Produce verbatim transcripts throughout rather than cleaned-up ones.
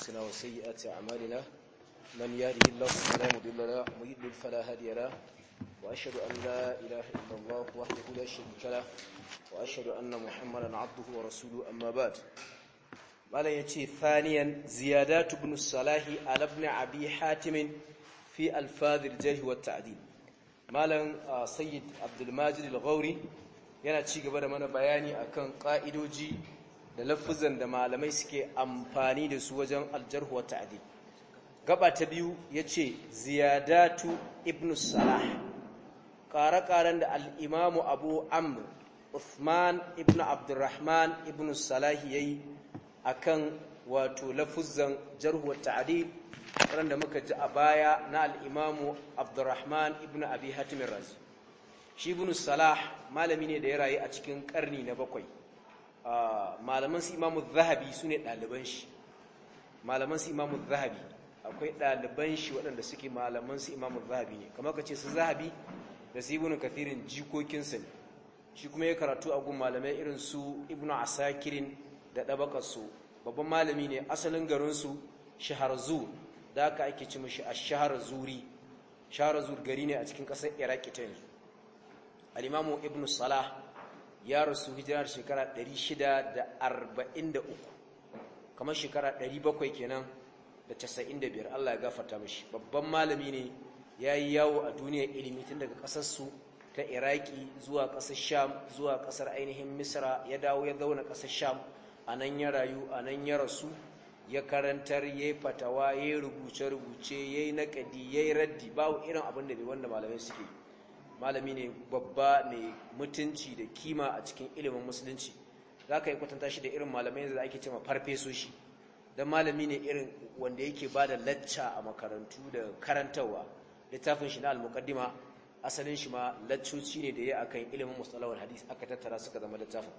أنفسنا وسيئات أعمالنا من يهده الله فلا مضل له ومن يضلل فلا هادي له وأشهد أن لا إله إلا الله وحده لا شريك له وأشهد أن محمدا عبده ورسوله أما بعد قال يتي ثانيا زيادات ابن الصلاح على ابن أبي حاتم في ألفاظ الجرح والتعديل malam sayyid abdulmajid al-ghauri yana ci gaba da mana bayani akan ka'idoji da lafuzan da malamai suke amfani da su wajen aljarh wa ta'dil gaba ta biyu yace ziyadatu ibn salah qaraqaran da al-imam abu amr uthman ibn abdurrahman ibn salah yayi akan wato lafuzan jarh wa ta'dil wanda muka ji a baya na al'imamu abdurrahman ibn abi hatimin razi shi ibn salah malami ne da ya rayu a cikin ƙarni na bakwai malaman su imamu zahabi su ne ɗaliban shi malaman su imamu zahabi akwai ɗaliban shi waɗanda suke malaman su imamu zahabi ne kamar ka ce su zahabi da su ibn kathirin jikokinsa ne shi kuma ya karatu a gun malamai irin su ibn asakirin da ɗabakarsu babban malami ne asalin garinsu shaharzu da aka ake ci mashi a shahar zuri shahar zuri gari ne a cikin ƙasar iraki ta yanzu al'imamu ibn salah ya rasu hijirar shekara ɗari shida da arba'in da uku kamar shekara ɗari bakwai kenan da casa'in da biyar Allah ya gafarta mashi babban malami ne ya yi yawo a duniyar ilimi tun daga ƙasarsu ta iraki zuwa ƙasar sham zuwa ƙasar ainihin misra ya dawo ya zauna ƙasar sham a nan ya rayu a nan ya rasu ya karantar ya yi fatawa ya yi rubuce-rubuce ya yi naƙadi ya yi raddi babu irin abin da bai wanda malamai suke malami ne babba mai mutunci da kima a cikin ilimin musulunci za ka yi kwatanta shi da irin malamai da ake cewa farfesoshi don malami ne irin wanda yake ba da lacca a makarantu da karantarwa littafin shi na al-muqaddima asalin shi ma laccoci ne da ya akan ilimin mustalahul hadis aka tattara suka zama littafin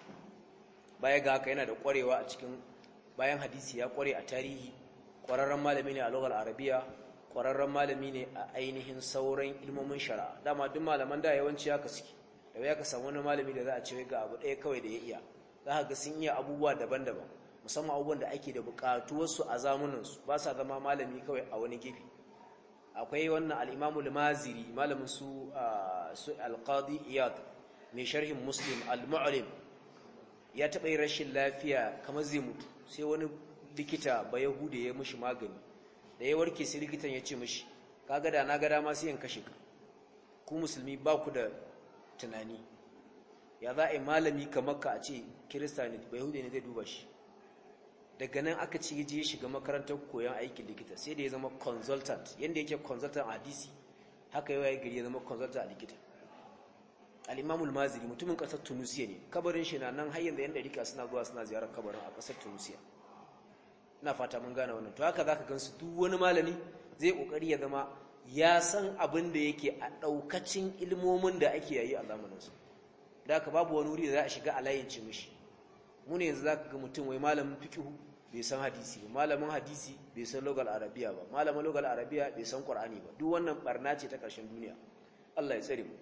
baya ga haka yana da ƙwarewa a cikin bayan hadisi ya kware a tarihi kwararren malami ne a lugar arabiya kwararren malami ne a ainihin sauran ilmomin shari'a dama duk malaman da yawanci haka suke da ya ka samu wani malami da za a ce ga abu ɗaya kawai da ya iya za ka ga sun iya abubuwa daban-daban musamman abubuwan da ake da buƙatuwarsu a zamaninsu ba sa zama malami kawai a wani gefe akwai wannan al'imamul maziri malamin su alqadi iyad mai sharhin muslim al-mu'lim ya taɓa yi rashin lafiya kamar zai mutu sai wani likita ba yahude ya mishi magani da ya warke sai likitan ya ce mishi kaga da na ga dama sai in kashe ka ku musulmi ba ku da tunani ya za a yi malami kamar ka a ce kirista ne ba yahude ne zai duba shi daga nan aka ci je ya shiga makarantar koyon aikin likita sai da ya zama consultant yanda yake consultant a hadisi haka yau ya gari ya zama consultant a likita al-imamul maziri mutumin kasar tunisia ne kabarin shi na nan har yanzu yan dariƙa suna zuwa suna ziyarar kabarin a kasar tunisia ina fata mun gane wannan to haka zaka gansu duk wani malami zai kokari ya zama ya san abin da yake a daukacin ilmomin da ake yayi a zamanin su da haka babu wani wuri da za a shiga a layin ci mishi mu ne yanzu zaka ga mutum wai malamin fiqh bai san hadisi ba malamin hadisi bai san lugal arabiya ba malamin lugal arabiya bai san qur'ani ba duk wannan barna ce ta ƙarshen duniya Allah ya tsare mu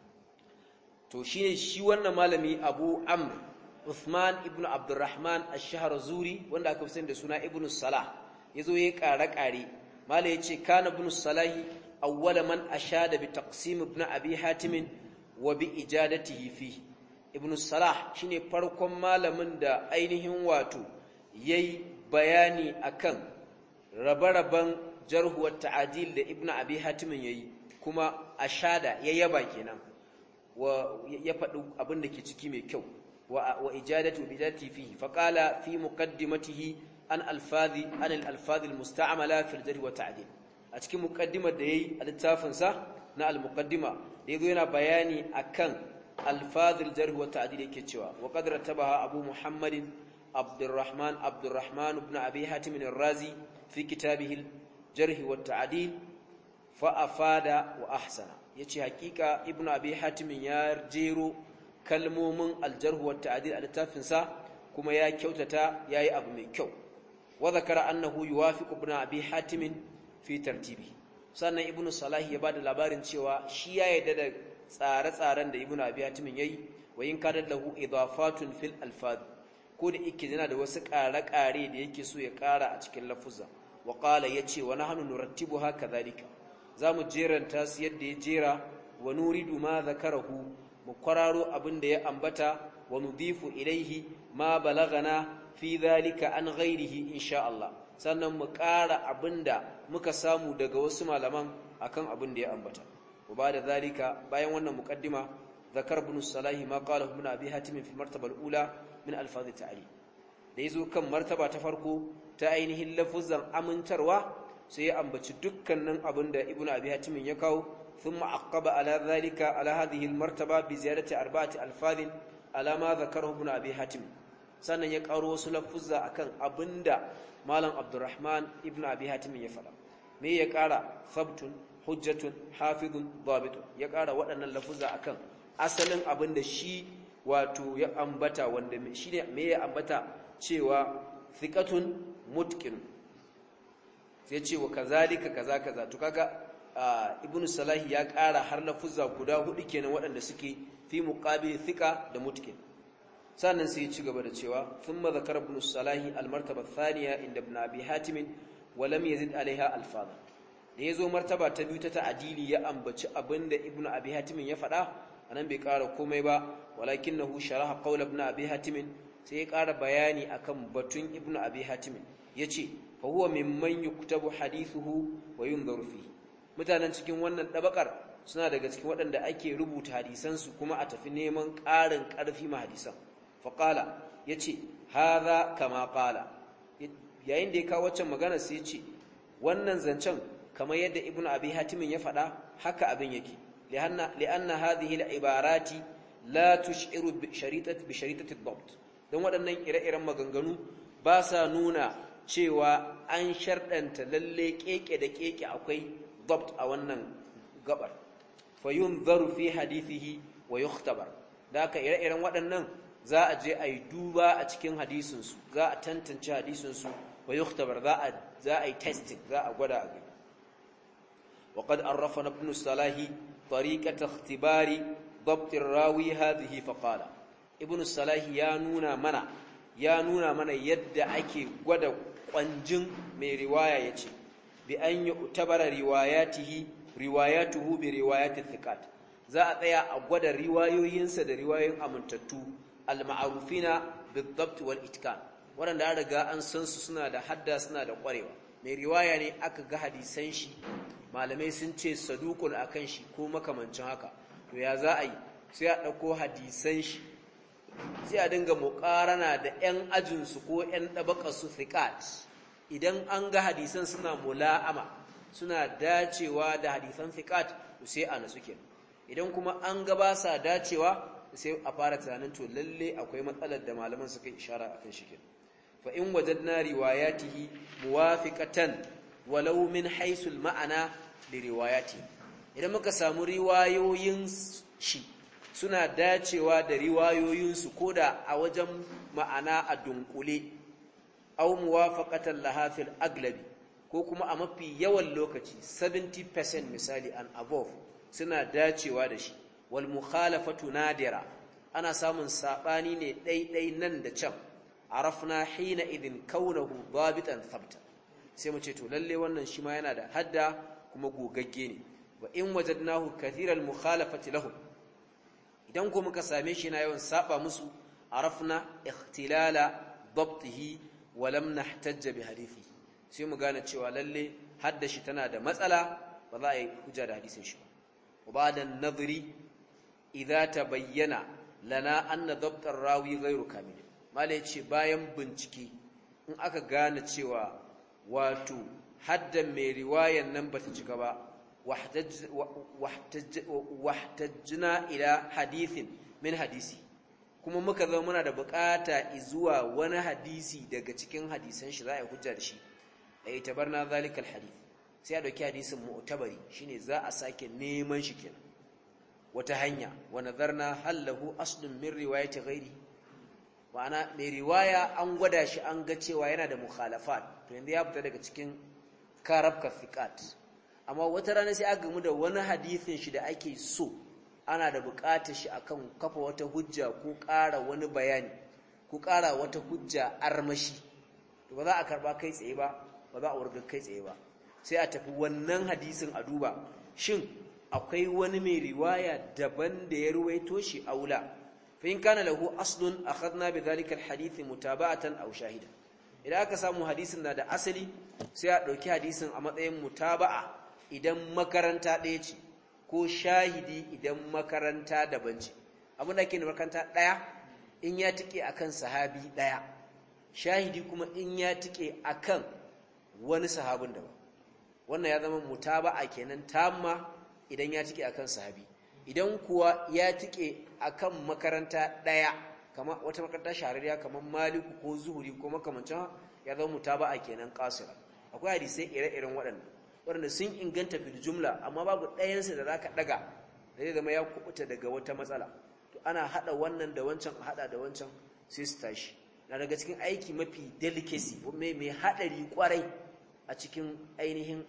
to shine shi wannan malami Abu Amr Uthman ibn Abdurrahman ash-Shahrazuri wanda aka fi sani da suna Ibn Salah yazo yayi kare-kare malai yace kana Ibn Salah awwala man ashada bi taqsim ibn Abi Hatim wa bi ijadatihi fi Ibn Salah shine farkon malamin da ainihin wato yayi bayani akan rabe-raben jarh wa ta'dil da Ibn Abi Hatim yayi kuma ashada yayyaba kenan wa ya faɗi abin da ke ciki mai kyau wa ijadatu bidati fihi faqala fi muqaddimatihi an alfazi an al-alfaz al-musta'mala fi al-jarh wa ta'dil a cikin muqaddimar da yayi a littafin sa na al-muqaddima da yazo yana bayani akan alfaz al-jarh wa ta'dil yake cewa wa qad rattabaha abu muhammadin abdurrahman abdurrahman ibn abi hatim ar-razi fi kitabihi al-jarh wa ta'dil fa afada wa ahsana yace hakika ibnu abi hatim ya jero kalmomin aljarh wa ta'dil a littafin sa kuma ya kyautata yayi abu mai kyau wa zakara annahu yuwafiqu ibnu abi hatim fi tartibi sannan ibnu salah ya bada labarin cewa shi ya yarda da tsare-tsaren da ibnu abi hatim yayi wa in kada lahu idafatun fil alfaz ko da yake yana da wasu ƙare-ƙare da yake so ya ƙara a cikin lafuzza wa qala yace wa nahnu nurattibuha kadhalika zamu jeranta su yadda ya jera wa nuridu ma zakarahu mu kwararo abin da ya ambata wa nudifu ilaihi ma balagana fi dhalika an ghairihi insha Allah sannan mu ƙara abinda muka samu daga wasu malaman akan abin da ya ambata wa bada zalika bayan wannan muqaddima zakar ibn salahi ma qala ibn abi hatim fi martaba al-ula min alfaz at-ta'ali da yazo kan martaba ta farko ta ainihin lafuzan amintarwa sai ya ambaci dukkanin abin da ibn abi hatim ya kawo thumma aqaba ala zalika ala hadhihi al-martaba bi ziyadati arba'ati alfaz ala ma zakarahu ibn abi hatim sannan ya karo wasu lafuzza akan abinda malam abdurrahman ibn abi hatim ya faɗa me ya ƙara sabtun hujjatun hafizun dhabitun ya ƙara waɗannan lafuzza akan asalin abinda shi wato ya ambata wanda shine me ya ambata cewa thiqatun mutqin sai ce wa kazalika kaza kaza to kaga ibn salahi ya ƙara har lafuzza guda hudu kenan waɗanda suke fi muqabil thiqa da mutqin sannan sai ya ci gaba da cewa thumma zakara ibn salahi al-martaba ath-thaniya inda ibn abi hatim wa lam yazid alaiha alfaz da yazo martaba ta biyu ta ta'dili ya ambaci abinda ibn abi hatim ya faɗa anan bai ƙara komai ba walakinahu sharaha qawl ibn abi hatim sai ya ƙara bayani akan batun ibn abi hatim yace fa huwa mimman yuktabu hadithuhu wa yunzaru fihi mutanen cikin wannan dabakar suna daga cikin waɗanda ake rubuta hadisansu kuma a tafi neman ƙarin ƙarfi ma hadisan faƙala ya ce haza kama ƙala yayin da ya kawo waccan magana sai ya ce wannan zancen kamar yadda ibn abi hatimin ya faɗa haka abin yake li'anna hadhihi al-ibarati la tush'iru bi sharitati bi sharitati ad-dabt don waɗannan ire-iren maganganu ba sa nuna cewa an sharɗanta lalle keke da keke akwai dabt a wannan gabar fayunzaru fi hadithihi wa yukhtabar da haka ire-iren waɗannan za a je a yi duba a cikin hadisinsu za a tantance hadisinsu wa yukhtabar za a za a yi testing za a gwada a gani wa qad arrafa ibn salahi tariqata ikhtibari dabt ar-rawi hadhihi fa qala ibn salahi ya nuna mana ya nuna mana yadda ake gwada kwanjin mai riwaya yace bi an yu'tabara riwayatihi riwayatuhu bi riwayati thiqat za a tsaya a gwada riwayoyinsa da riwayoyin amintattu al-ma'rufina bid-dabt wal-itqan wanda an riga an san su suna da hadda suna da kwarewa mai riwaya ne aka ga hadisan shi malamai sun ce saduqun akan shi ko makamancin haka to ya za a yi sai a dauko hadisan shi sai a dinga muqarana da ƴan ajin su ko ƴan dabaqar su thiqat idan an ga hadisan suna mula'ama suna dacewa da hadisan thiqat sai a nasu kenan idan kuma an ga ba sa dacewa sai a fara tunanin to lalle akwai matsalar da malaman suka ishara akan shi kenan fa in wajadna riwayatihi muwafiqatan walau min haythu al-ma'ana li riwayati idan muka samu riwayoyin shi suna dacewa da riwayoyin su koda a wajen ma'ana a dunkule aw muwafaqatan laha fil aglabi ko kuma a mafi yawan lokaci seventy percent misali and above suna dacewa da shi wal mukhalafatu nadira ana samun sabani ne daidai nan da can arafna hina idin kaunahu dabitan thabta sai mu ce to lalle wannan shi ma yana da hadda kuma gogagge ne wa in wajadnahu kathiral mukhalafati lahum idan ko muka same shi na yawan saba musu arafna ikhtilala dabtihi wa lam nahtajja bi hadithi sai mu gane cewa lalle hadda shi tana da matsala ba za a yi hujja da hadisin shi ba وبعد النظر إذا تبين لنا أن ضبط الراوي غير كامل ما ليش bayan bincike in aka gane cewa wato haddan mai riwayan nan bata cika ba wahtajna ila hadithin min hadisi kuma muka zama muna da bukata zuwa wani hadisi daga cikin hadisan shi za a hujja da shi ai tabarna zalikal hadith sai a dauki hadisin mu'tabari shine za a sake neman shi kenan wata hanya wa nazarna hallahu aslun min riwayati ghairi ma'ana mai riwaya an gwada shi an ga cewa yana da mukhalafat to yanzu ya fita daga cikin karabka fiqat amma wata rana sai aka gamu da wani hadisin shi da ake so ana da buƙatar shi akan kafa wata hujja ko ƙara wani bayani ku ƙara wata hujja armashi to ba za a karba kai tsaye ba ba za a wurga kai tsaye ba sai a tafi wannan hadisin a duba shin akwai wani mai riwaya daban da ya ruwaito shi aula fa in kana lahu aslun akhadna bi dhalika alhadith mutaba'atan aw shahidan idan aka samu hadisin na da asali sai a dauki hadisin a matsayin mutaba'a idan makaranta ɗaya ce ko shahidi idan makaranta daban ce abin da ke da makaranta ɗaya in ya tike akan sahabi ɗaya shahidi kuma in ya tike akan wani sahabin daban wannan ya zama mutaba'a kenan tamma idan ya tike akan sahabi idan kuwa ya tike akan makaranta ɗaya kamar wata makaranta shahararriya kamar Maliku ko Zuhuri ko makamancin ya zama mutaba'a kenan qasira akwai hadisi ire-iren waɗannan waɗanda sun inganta fil jumla amma babu ɗayansu da zaka daga da zai zama ya kubuta daga wata matsala to ana hada wannan da wancan a hada da wancan sai su tashi na daga cikin aiki mafi delicacy mai mai hadari kwarai a cikin ainihin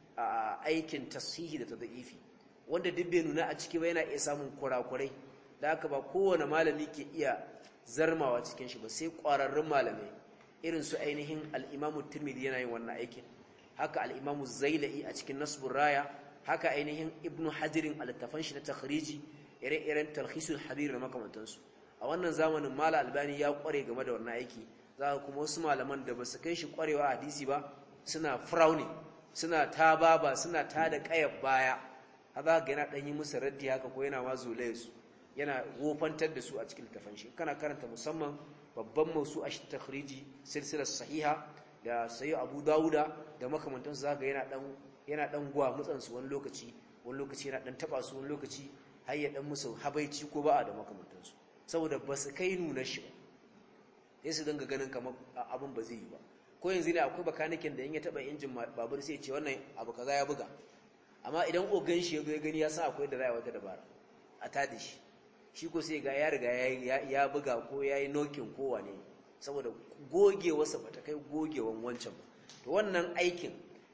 aikin tasihi da tadhifi wanda duk bai nuna a ciki ba yana iya samun kurakurai da haka ba kowane malami ke iya zarmawa cikin shi ba sai kwararrun malamai irin su ainihin al-Imam Tirmidhi yana yin wannan aikin haka al-Imam Zailai a cikin Nasbur Raya haka ainihin Ibn Hajar al-Tafan shi na takhriji ire-iren Talkhisul Habir da makamantansu a wannan zamanin Mala Albani ya kware game da wannan aiki zaka kuma wasu malaman da basu kai shi kwarewa hadisi ba suna frowning suna tababa suna tada kayar baya haka ga yana dan yi musu raddi haka ko yana mazulaye su yana wofantar da su a cikin tafan shi kana karanta musamman babban mausu a takhriji silsilar sahiha da sayi Abu Dawuda da makamantansu zaka yana dan yana dan guwa mutsan su wani lokaci wani lokaci yana dan taba su wani lokaci har ya dan musu habaici ko ba'a da makamantansu saboda ba su kai nuna shi ba sai su dinga ganin kamar abin ba zai yi ba ko yanzu ne akwai bakanikin da in ya taba injin babur sai ya ce wannan abu kaza ya buga amma idan ogan shi ya zo ya gani ya san akwai da za a wata dabara a tada shi shi ko sai ga ya riga ya buga ko ya yi nokin kowa ne saboda gogewarsa ba ta kai gogewan wancan ba to wannan aikin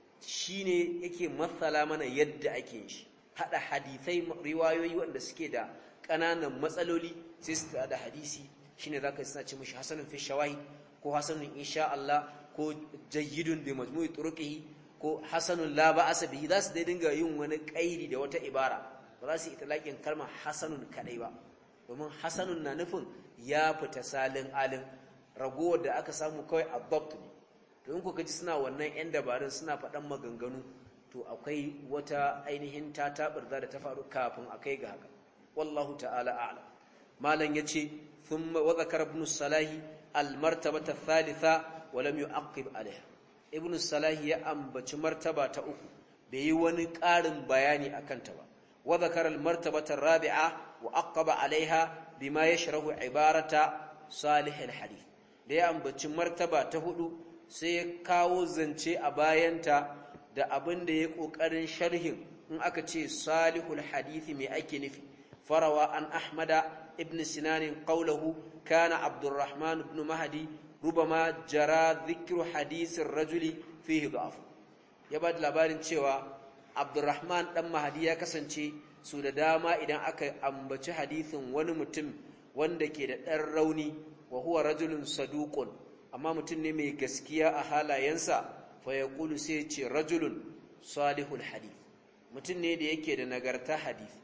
shi ne yake matsala mana yadda ake yin shi haɗa hadisai riwayoyi wanda suke da ƙananan matsaloli sai su da hadisi shi ne za ka suna ce mashi hasanun fi shawahid ko hasanun insha Allah ko jayyidun bi majmu'i turuqihi ko hasanun la ba'asa bihi za su dai dinga yin wani ƙairi da wata ibara ba za su yi itlaqin kalmar hasanun kadai ba domin hasanun na nufin ya fita salin alin ragowar da aka samu kawai adapt ne domin ku kaji suna wannan yan dabarun suna faɗan maganganu to akwai wata ainihin tatabarza da ta faru kafin a kai ga haka wallahu ta'ala a'lam malam yace thumma wa zakara ibn salahi al martabata thalitha wa lam yu'aqib alaiha ibn salahi ya ambaci martaba ta uku bai yi wani ƙarin bayani akan ta ba wa zakara al martabata rabi'a wa aqaba alaiha bima yashrahu ibarata salih al hadith da ya ambaci martaba ta hudu sai ya kawo zance a bayanta da abin da ya kokarin sharhin in aka ce salihul hadisi mai ake nufi farawa an ahmada ibn sinan qawluhu kana abdurrahman ibn mahdi rubama jara dhikru hadisin rajuli fihi da'af ya ba da labarin cewa abdurrahman dan mahdi ya kasance su da dama idan aka ambaci hadisin wani mutum wanda ke da dan rauni wa huwa rajulun saduqun amma mutum ne mai gaskiya a halayensa fa yaqulu sai ce rajulun salihul hadith mutum ne da yake da nagarta hadith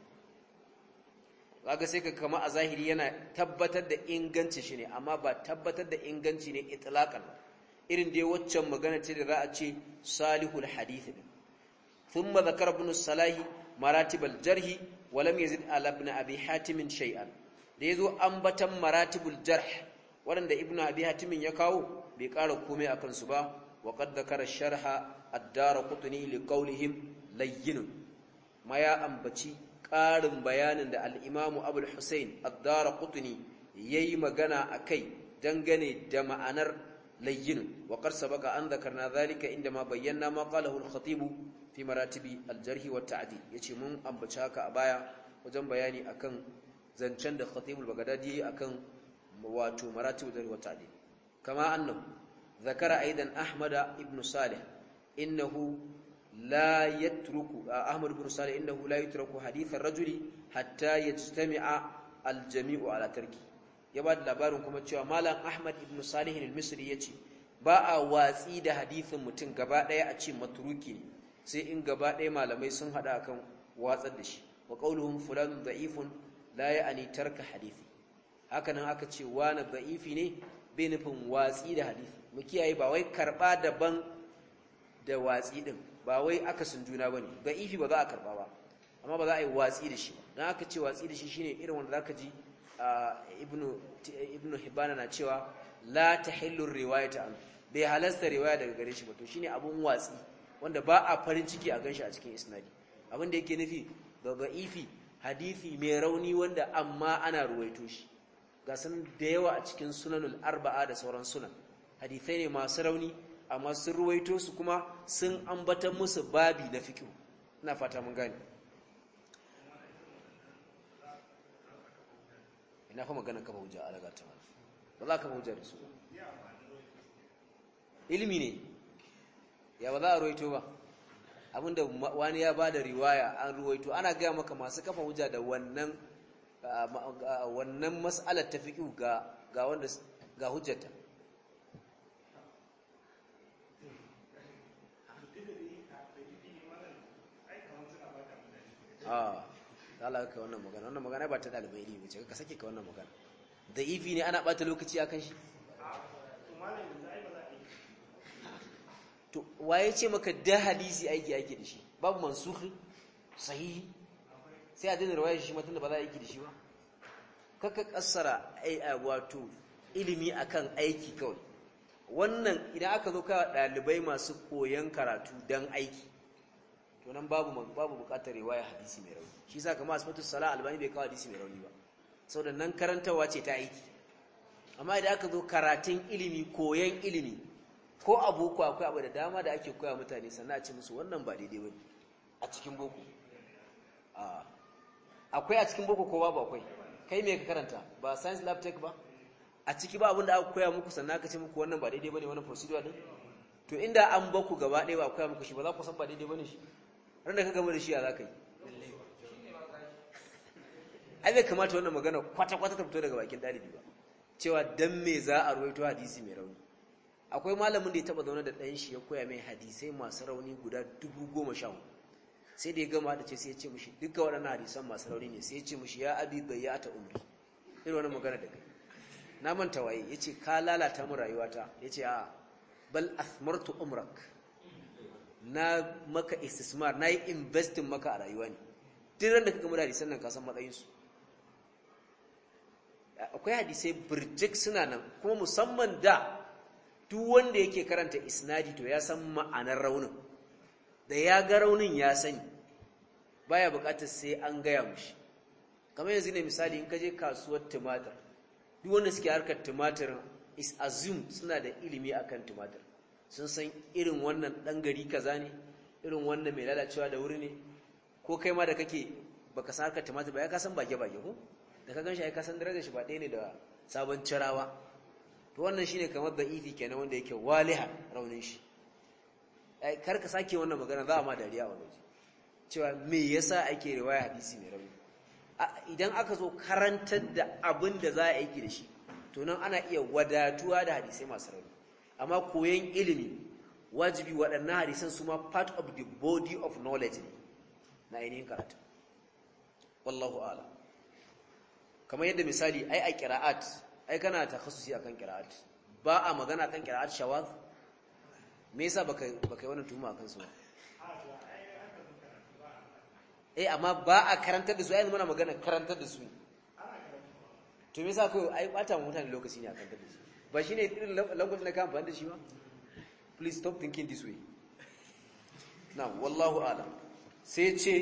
kaga sai ka kama a zahiri yana tabbatar da inganci shi ne amma ba tabbatar da inganci ne itlaqan irin dai waccan magana ce da za a ce salihul hadith din thumma zakara ibn salahi maratibal jarhi wa lam yazid ala ibn abi hatim shay'an da yazo ambatan maratibul jarh wanda ibn abi hatim ya kawo bai ƙara komai akan su ba wa qad zakara sharha ad-darqutni li qawlihim layyin ma ya ambaci ƙarin bayanin da al-imam abul husayn ad-darqutni yayi magana akai dangane da ma'anar layyin wa qad sabaqa an zakarna zalika inda ma bayyana ma qalahu al-khatib fi maratibi al-jarh wa at-ta'dil yace mun ambaci haka a baya wajen bayani akan zancen da khatib al-baghdadi akan wato maratib al-jarh wa at-ta'dil kama annahu zakara aidan ahmad ibn salih innahu la yatruku ahmad ibn salih innahu la yatruku hadith ar-rajuli hatta yajtami'a al-jami'u ala tarki ya ba da labarin kuma cewa malam Ahmad ibn Salih al-Misri yace ba a watsi da hadisin mutum gaba daya a ce matruki ne sai in gaba daya malamai sun hada akan watsar da shi wa qauluhum fulanun da'ifun la ya'ni tarka hadisi haka nan aka ce wani da'ifi ne bai nufin watsi da hadisi mu kiyaye ba wai karba daban da watsi din ba wai akasin juna bane da'ifi ba za a karba ba amma ba za a yi watsi da shi ba dan aka ce watsi da shi shine irin wanda zaka ji ibnu ibnu hibana na cewa la tahillu riwayata an bai halasta riwaya daga gare shi ba to shine abun watsi wanda ba a farin ciki a ganshi a cikin isnadi abin da yake nufi da da'ifi hadisi mai rauni wanda amma ana ruwaito shi ga sun da yawa a cikin sunanul arba'a da sauran sunan hadisai ne masu rauni amma sun ruwaito su kuma sun ambatan musu babi na fiqh ina fata mun gane ina fa magana kafa hujja alaga ta ba za ka kafa hujja da su ilimi ne ya ba za a ruwaito ba abinda wani ya bada riwaya an ruwaito ana gaya maka masu kafa hujja da wannan wannan mas'alar ta fiqh ga ga wanda ga hujjata ah Allah ka wannan magana wannan magana ba ta dalibai ne bace ka sake ka wannan magana da ifi ne ana bata lokaci akan shi to waye ce maka da hadisi aiki aiki da shi babu mansukhi sahihi sai a dinga riwayar shi matan da ba za a aiki da shi ba kaka kassara ai wato ilimi akan aiki kawai wannan idan aka zo ka dalibai masu koyon karatu dan aiki to nan babu babu bukatar riwaya hadisi mai rauni shi yasa kamar asbatu salah albani bai kawo hadisi mai rauni ba saboda nan karantawa ce ta aiki amma idan aka zo karatun ilimi koyon ilimi ko a boko akwai abu da dama da ake koya mutane sannan a ce musu wannan ba daidai bane a cikin boko a akwai a cikin boko ko babu akwai kai me ka karanta ba science lab tech ba a ciki ba abin da aka koya muku sannan aka ce muku wannan ba daidai bane wannan procedure din to inda an baku gaba ɗaya ba koya muku shi ba za ku san ba daidai bane shi ran da ka gama da shi ya za ka yi ai bai kamata wannan magana kwata-kwata ta fito daga bakin ɗalibi ba cewa dan me za a ruwaito hadisi mai rauni akwai malamin da ya taba zaune da ɗan shi ya koya mai hadisai masu rauni guda dubu goma sha hudu sai da ya gama da ce sai ya ce mushi duka waɗannan hadisan masu rauni ne sai ya ce mushi ya abi bayyata umri irin wannan magana da kai na manta waye ya ce ka lalata mu rayuwata ya ce a bal athmartu umrak na maka istismar na yi investin maka a rayuwa ne duk ran da ka gama da hadisan nan ka san matsayinsu akwai hadisai birjik suna nan kuma musamman da duk wanda yake karanta isnadi to ya san ma'anar raunin da ya ga raunin ya sani baya bukatar sai an gaya mushi kamar yanzu ne misali in ka je kasuwar tumatir duk wanda suke harkar tumatir is assumed suna da ilimi akan tumatir sun san irin wannan dan gari kaza ne irin wannan mai lalacewa da wuri ne ko kai ma da kake baka san harkar tumatir ba ya ka san bage bage ko da ka ganshi ai ka san darajar shi ba ɗaya ne da sabon cirawa to wannan shine kamar da'ifi kenan wanda yake waliha raunin shi ai kar ka sake wannan magana za a ma dariya a waje cewa me yasa ake riwaya hadisi mai rauni idan aka zo karantar da abin da za a aiki da shi to nan ana iya wadatuwa da hadisai masu rauni amma koyon ilimi wajibi waɗannan hadisan su ma part of the body of knowledge ne na ainihin karatu wallahu a'lam kamar yadda misali ai a qira'at ai kana takhassusi akan qira'at ba a magana akan qira'at shawaz me yasa baka baka yi wannan tuhuma akan su eh amma ba a karantar da su ai muna magana karantar da su to me yasa ko ai bata mu mutane lokaci ne akan karantar da su ba shine irin language na kan amfani da shi ba please stop thinking this way now wallahu a'lam sai ce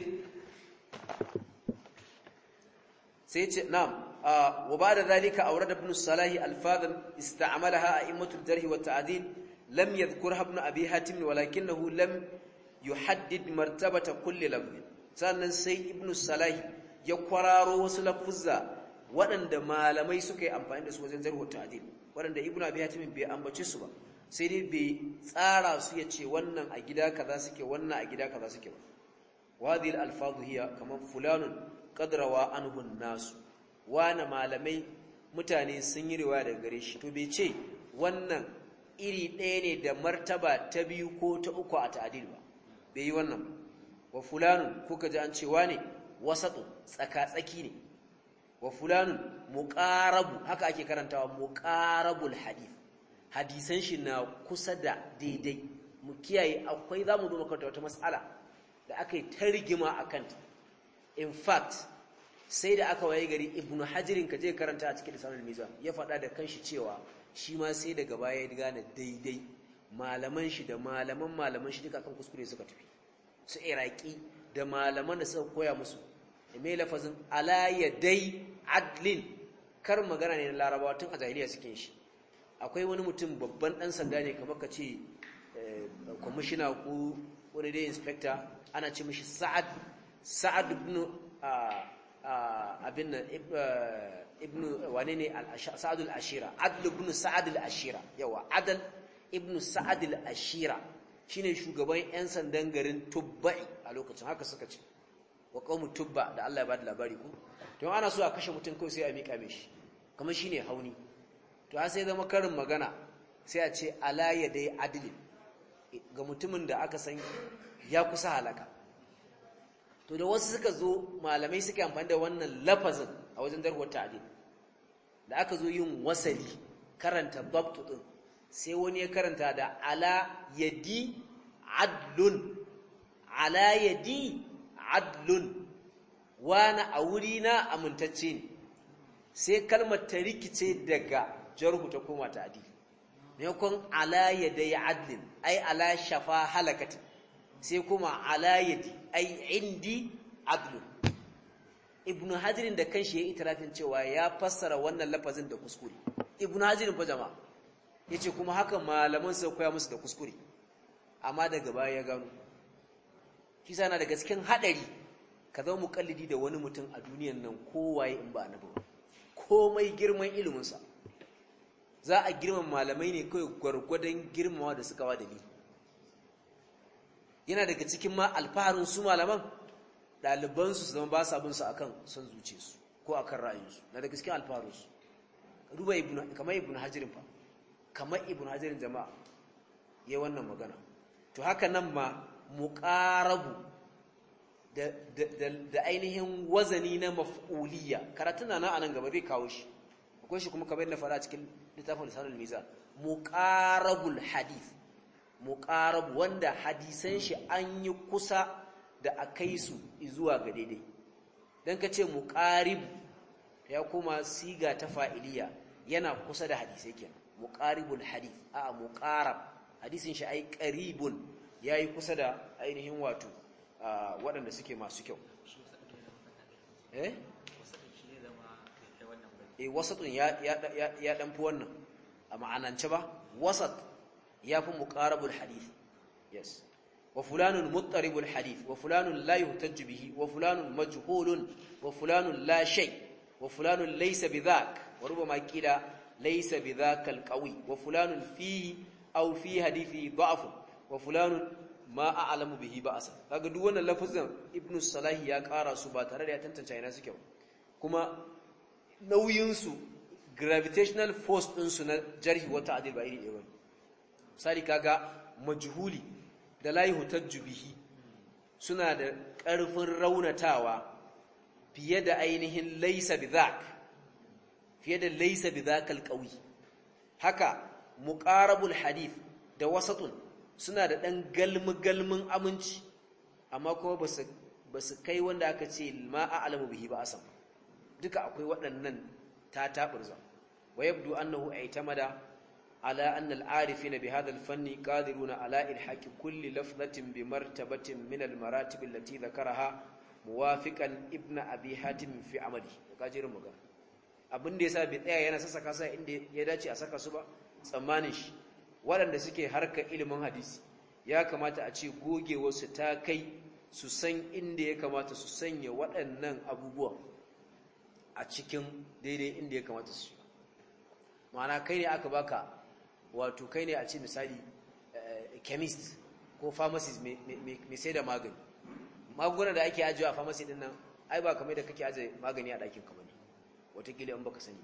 sai ce na'am wa ba'da dhalika awrada ibn salah alfadan ista'malaha a'immatul jarh wa ta'dil lam yadhkurha ibn abi hatim walakinahu lam yuhaddid martabata kulli lafz sannan sai ibn salah ya kwararo wasu lafuzza waɗanda malamai suka yi amfani da su wajen jarh wa ta'dil waɗanda ibn abi hatim bai ambace su ba sai dai bai tsara su ya ce wannan a gida kaza suke wannan a gida kaza suke ba wadhihi al-alfadhu hiya kaman fulanun qadrawa anhu an-nas wana malamai mutane sun yi riwaya daga gare shi to bai ce wannan iri ɗaya ne da martaba ta biyu ko ta uku a ta'dil ba bai yi wannan wa fulanun kuka ji an cewa ne wasatu tsaka-tsaki ne wa fulanun muqarabu haka ake karantawa muqarabul hadith hadisan shi na kusa da daidai mu kiyaye akwai zamu zo makanta wata mas'ala da aka yi ta rigima akan ta in fact sai da aka waye gari ibnu hajirin ka je karanta a cikin lisanul mizan ya faɗa da kanshi cewa shi ma sai daga baya ya gane daidai malaman shi da malaman malaman shi duka kan kuskure suka tafi su iraki da malaman da suka koya musu mai lafazin ala yadai adlin kar magana ne na larabawa tun a jahiliya suke shi akwai wani mutum babban dan sanda ne kamar ka ce commissioner ko wani dai inspector ana ce mishi sa'ad sa'ad ibn abin ibn wane ne sa'ad al-ashira adl ibn sa'ad al-ashira yawa adl ibn sa'ad al-ashira shine shugaban yan sandan garin Tubba'i a lokacin haka suka ce wa qaumu Tubba da Allah ya bada labari ku to ana so a kashe mutum kai sai a mika mishi kamar shine hauni to har sai zama karin magana sai a ce ala yadai adli ga mutumin da aka san ya kusa halaka to da wasu suka zo malamai suka amfani da wannan lafazin a wajen darwar ta'dil da aka zo yin wasali karanta dabtu din sai wani ya karanta da ala yadi adlun ala yadi adlun wani a wuri na amintacce ne sai kalmar ta rikice daga jarhu ta koma ta'dil maimakon ala yadai adlin ai ala shafa halakati sai kuma ala yadi ai indi adlun ibnu hajirin da kanshi ya yi itirafin cewa ya fassara wannan lafazin da kuskure ibnu hajirin fa jama'a yace kuma haka malaman sai koya musu da kuskure amma daga baya ya gano kisa na daga cikin hadari ka zama mukallidi da wani mutum a duniyan nan kowaye in ba annabi ba komai girman ilimin sa za a girman malamai ne kai gurgurdan girmawa da suka wa dalili yana daga cikin ma alfaharin su malaman ɗaliban su zama ba sa bin su akan son zuciyarsu ko akan ra'ayinsu na daga cikin alfaharin su duba ibnu kamar ibnu hajirin fa kamar ibnu hajirin jama'a yayin wannan magana to haka nan ma muqarabu da da da ainihin wazani na maf'uliyya karatuna na anan gaba zai kawo shi akwai shi kuma kamar yadda fara cikin littafin lisanul mizan muqarabul hadith muqarab wanda hadisan shi an yi kusa da akai su zuwa ga daidai dan kace muqarib ya kuma siga ta fa'iliya yana kusa da hadisai kenan muqaribul hadith a muqarab hadisin shi ai qaribun yayi kusa da ainihin wato waɗanda suke masu kyau eh eh wasatun ya ya ya dan fi wannan a ma'anance ba wasat yafi muqarabul hadith yes wa fulanun muttaribul hadith wa fulanun la yuhtajju bihi wa fulanun majhulun wa fulanun la shay wa fulanun laysa bidhak wa rubama qila laysa bidhaka alqawi wa fulanun fihi aw fi hadithi da'f wa fulanun ma a'lamu bihi ba'sa kaga duk wannan lafazin ibnu salahi ya ƙara su ba tare da ya tantance ina suke ba kuma nauyin su gravitational force din su na jarhi wa ta'dil ba iri ɗaya misali kaga majhuli da la yuhtajju bihi suna da ƙarfin raunatawa fiye da ainihin laysa bidhak fiye da laysa bidhakal qawi haka muqarabul hadith da wasatun suna da ɗan galmi-galmin aminci amma kuma ba su kai wanda aka ce ma a alamu bihi ba a san duka akwai waɗannan ta taɓurza wa yabdu annahu aitamada ala anna al-arifina bi hadha al-fanni qadiruna ala ilhaqi kulli lafzatin bi martabatin min al-maratib allati dhakaraha muwafiqan ibn abi hatim fi amali kajirin magana abin da yasa bai tsaya yana sassaka sa inda ya dace a saka su ba tsammanin shi waɗanda suke harkar ilimin hadisi ya kamata a ce gogewarsu ta kai su san inda ya kamata su sanya waɗannan abubuwa a cikin daidai inda ya kamata su ma'ana kai ne aka baka wato kai ne a ce misali chemist ko pharmacist mai sai da magani magungunan da ake ajiye a pharmacy din nan ai ba kamar da kake ajiye magani a ɗakin kamar watakila in baka sani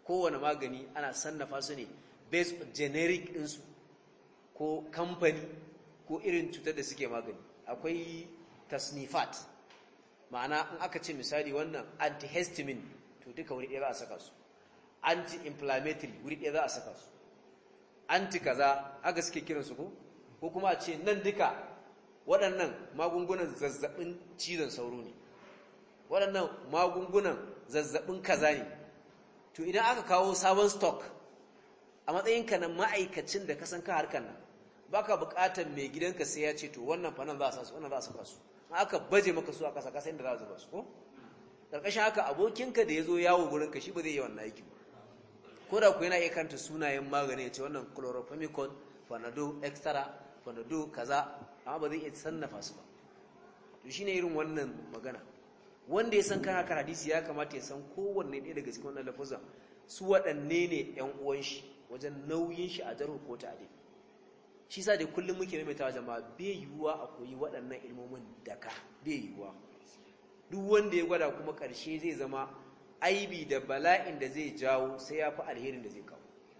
kowane magani ana sannafa su ne based on generic ɗinsu ko kamfani ko irin cutar da suke magani. Akwai tasnifat, ma'ana in aka ce misali wannan antihistamine to duka wuri ɗaya za a saka su, anti-inflammatory wuri ɗaya za a saka su, anti kaza haka suke kiransu ko ko kuma a ce nan duka waɗannan magungunan zazzabin cizon sauro ne, waɗannan magungunan zazzabin kaza ne. To idan aka kawo sabon stock a matsayinka na ma'aikacin da ka san ka harkar nan, baka buƙatar mai gidanka sai ya ce to wannan fa nan za a sa su, wannan za a saka su, aka baje maka su a ƙasa ƙasa inda za a zuba su ko ƙarƙashin haka abokinka da ya zo yawo gurinka shi ba zai yi wannan aiki ba, ko da ku yana iya karanta sunayen magani ya ce wannan chloropamicol, panadol extra, panadol kaza, amma ba zai iya sannafa su ba. to shine irin wannan magana. Wanda ya san kana kan hadisi ya kamata ya san kowanne ɗaya daga cikin wannan lafuzan su waɗanne ne ƴan uwan shi wajen nauyin shi a jarhu ko ta'dil. Shi sa dai kullum muke maimaitawa jama'a, bai yiwuwa a koyi waɗannan ilmomin daka, bai yiwuwa. Duk wanda ya gwada kuma ƙarshe zai zama aibi da bala'in da zai jawo sai ya fi alherin da zai kawo.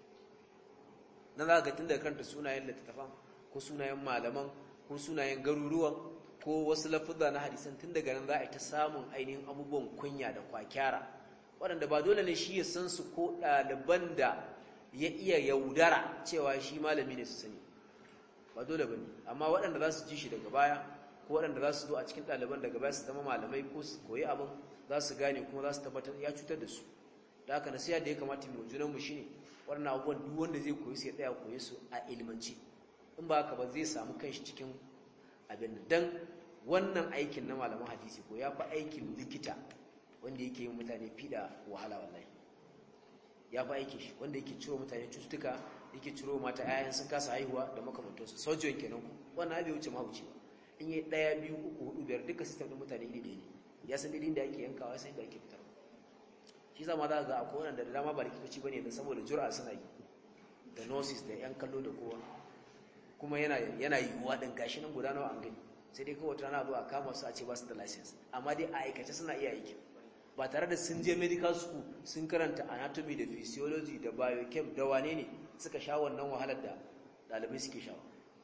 Na za ka tun da kanta sunayen littattafan ko sunayen malaman ko sunayen garuruwan ko wasu lafuzza na hadisan, tun daga nan za a yi ta samun ainihin abubuwan kunya da kwakyara waɗanda ba dole ne shi ya san su ko ɗaliban da ya iya yaudara cewa shi malami ne su sani, ba dole ba ne. Amma waɗanda za su ji shi daga baya ko waɗanda za su zo a cikin ɗaliban daga baya su zama malamai ko su koyi abin, za su gane kuma za su tabbatar ya cutar da su. Da haka nasiha da ya kamata mu junanmu shine waɗannan abubuwan duk wanda zai koyi su ya tsaya koyi su a ilmanci, in ba haka ba zai samu kanshi cikin abin nan. Dan wannan aikin na malaman hadisi ko ya fi aikin likita wanda yake yin mutane fiɗa wahala, wallahi ya fi aikin shi wanda yake ciro mutane cututtuka, yake ciro mata ayan sun kasa haihuwa da makamantansu, sojiyon kenan ku wannan abin wuce mahauci ba. In yi ɗaya biyu uku hudu biyar duka sistem ɗin mutane iri ɗaya ne, ya san daidai da ake yankawa, ya san da ake fitar. Shi zama za ga akwai wanda da dama ba likitoci bane da saboda jura suna yi da nurses da yan kallo da kowa, kuma yana yana yiwuwa din gashi nan guda nawa an gani, sai dai kawai tana zuwa kama su a ce ba su da license, amma dai a aikace suna iya aiki ba tare da sun je medical school sun karanta anatomy da physiology da biochem da wane ne suka sha wannan wahalar da dalibai suke sha.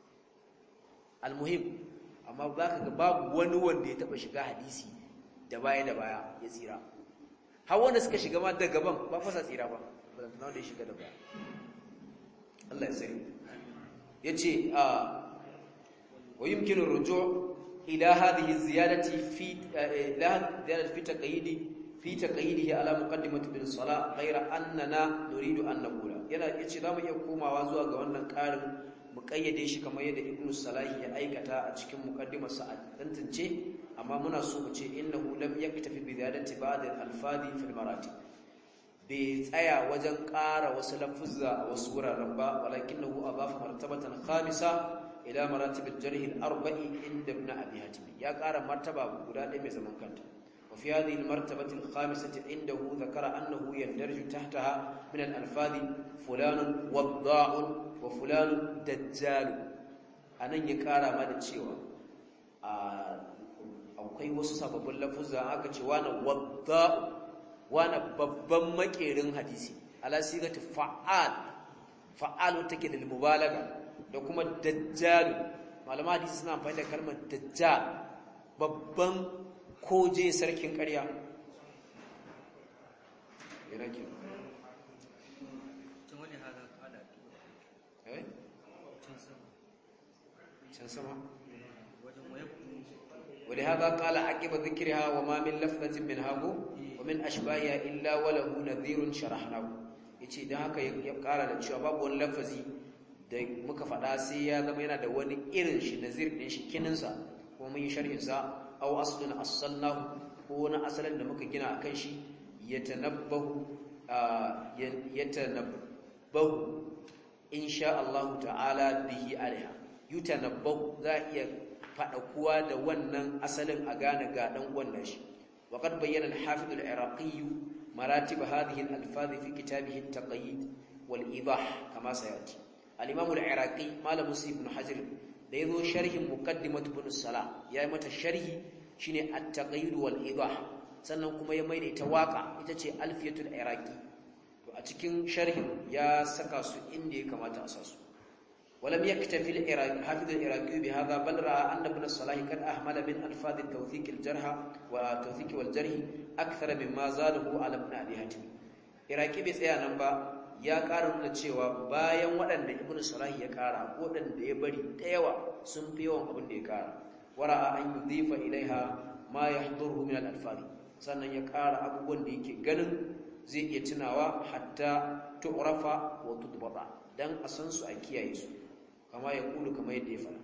Almuhim, amma za ka ga babu wani wanda ya taba shiga hadisi da baya da baya ya tsira. Har wanda suka shiga ma da gaban ba fasa tsira ba, ba da wanda ya shiga da baya. Allah ya tsare. Yace a wa yumkinu ruju' ila hadhihi ziyadati fi la ziyadati fi taqyidi fi taqyidihi ala muqaddimati bil salah ghayra annana nuridu an naqula. Yana yace zamu iya komawa zuwa ga wannan karin mu kayyade shi kamar yadda Ibn Salah ya aikata a cikin muqaddimarsa a tantance, amma muna so mu ce innahu lam yaktafi bi ziyadati ba'd al-alfadi fil maratib, bai tsaya wajen ƙara wasu lafuzza a wasu wuraren ba, walakinahu adafa martabatan khamisa ila maratib al-jarh al-arba'i inda ibn Abi Hatim, ya ƙara martaba guda ɗaya mai zaman kanta. wa fi hadhihi al-martabati al-khamisati indahu dhakara annahu yandarju tahtaha min al-alfadi fulanun wadda'un wa fulanun dajjal. Anan ya ƙara ma da cewa akwai wasu sababbin lafuzza aka ce wani wadda'u, wani babban makerin hadisi ala sigati fa'al, fa'al take da mubalaga, da kuma dajjal. Malama hadisi suna amfani da kalmar dajjal, babban koje sarkin ƙarya. Yana ke eh can sama ولهذا قال عقب ذكرها وما من لفظة منها ومن أشباهها إلا وله نذير شرحناه. yace dan haka ya kara da cewa babu wani lafazi da muka faɗa sai ya zama yana da wani irin shi nazir din shi kinin sa, kuma mun yi sharhin sa aw aslun asalnahu, ko wani asalin da muka gina akan shi yatanabbahu yatanabbahu insha Allah ta'ala bihi alaiha. Yutanabbahu za iya faɗa kuwa da wannan asalin a gane ga ɗan wannan shi. Waƙar bayyana al-Hafiz al-Iraqi maratib hadhihi al-alfaz fi kitabihi at-Taqyid wal-Idah kama sayati. Al-Imam al-Iraqi Malam Muslim ibn Hajar da yazo sharhin muqaddimat ibn Salah yayi mata sharhi shine at-Taqyid wal-Idah, sannan kuma ya maida ita waka ita ce Alfiyatul Iraqi. To a a cikin sharhin ya saka su inda ya kamata a sa su ولم يكتفي العراقي حافظ العراقي بهذا بل راى ان ابن الصلاح قد احمل من الفاظ التوثيق الجرح والتوثيق والجرح اكثر مما زاده على ابن ابي حاتم عراقي bai tsaya nan ba ya ƙara nuna cewa bayan waɗanda ibn salah ya ƙara ko waɗanda ya bari da yawa sun fi yawan abin da ya ƙara wara'a an yudhifa ilaiha ma yahduruhu min al-alfaz sannan ya ƙara abubuwan da yake ganin zai iya tunawa hatta tu'rafa wa tudbata dan a san su a kiyaye su kama ya kulu kama yadda ya fara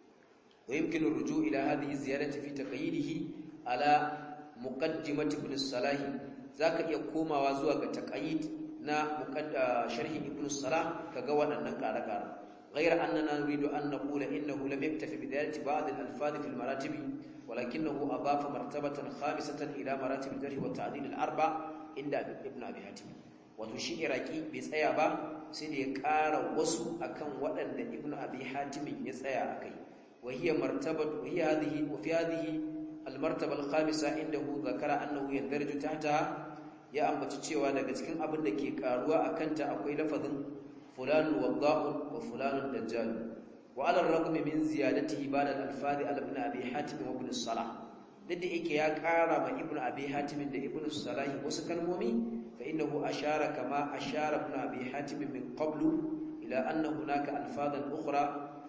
wa yumkinu ruju ila hadhihi ziyadati fi taqyidihi ala muqaddimati ibn salah zaka iya komawa zuwa ga taqyid na muqadda sharhi ibn salah kaga waɗannan ƙara-ƙara ghayra annana nuridu an naqula innahu lam yaktafi bi ziyadati ba'd al-alfaz fi al-maratib walakinahu adafa martabatan khamisatan ila maratib al-jarh wa ta'dil al-arba' inda ibn abi hatim wato shi iraki bai tsaya ba sai da ya ƙara wasu akan waɗanda ibnu abi hatim ya tsaya akai wa hiya martabatu wa hiya hadhihi wa fi hadhihi al-martaba al-khamisa indahu zakara annahu yandarju tahta ya ambaci cewa daga cikin abin da ke karuwa akan ta akwai lafazin fulanun wadda'un wa fulanun dajjal wa ala ar-ragm min ziyadatihi ba'da al-alfaz al-ibn abi hatim wa ibn salah duk da yake ya ƙara ma ibnu abi hatim da ibnu salah wasu kalmomi فإنه أشار كما أشار ابن أبي حاتم من قبل إلى أن هناك ألفاظا أخرى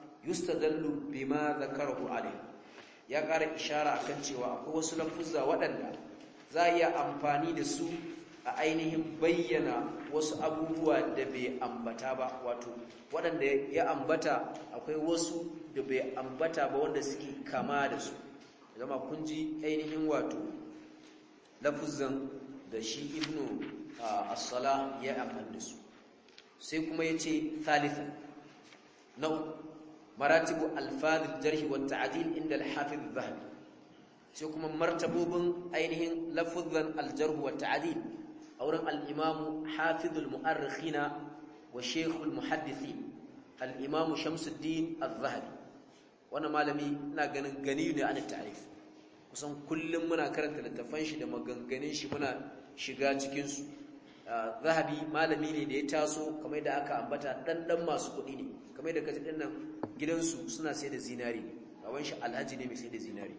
يستدل بما ذكره عليه يا قال إشارة akan cewa akwai wasu lafuzza waɗanda za ya amfani da su a ainihin bayyana wasu abubuwa da bai ambata ba wato waɗanda ya ambata akwai wasu da bai ambata ba wanda suke kama da su zama kun ji ainihin wato lafuzzan da shi ibnu as-salah ya amfani da su sai kuma yace thalithan nau maratibu alfaz al-jarh wa at-ta'dil inda al-hafiz al-dhahabi sai kuma martabobin ainihin lafuzan al-jarh wa at-ta'dil auren al-imam hafiz al-mu'arrikhin wa shaykh al-muhaddithin al-imam Shamsuddin al-Dhahabi wannan malami ina ganin gani ne an ta'rif kusan kullum muna karanta littafan shi da maganganun shi muna shiga cikin su Zahabi malami ne da ya taso kamar da aka ambata dan dan masu kuɗi ne kamar da kaji dinnan gidansu suna sai da zinari baban shi alhaji ne mai sai da zinari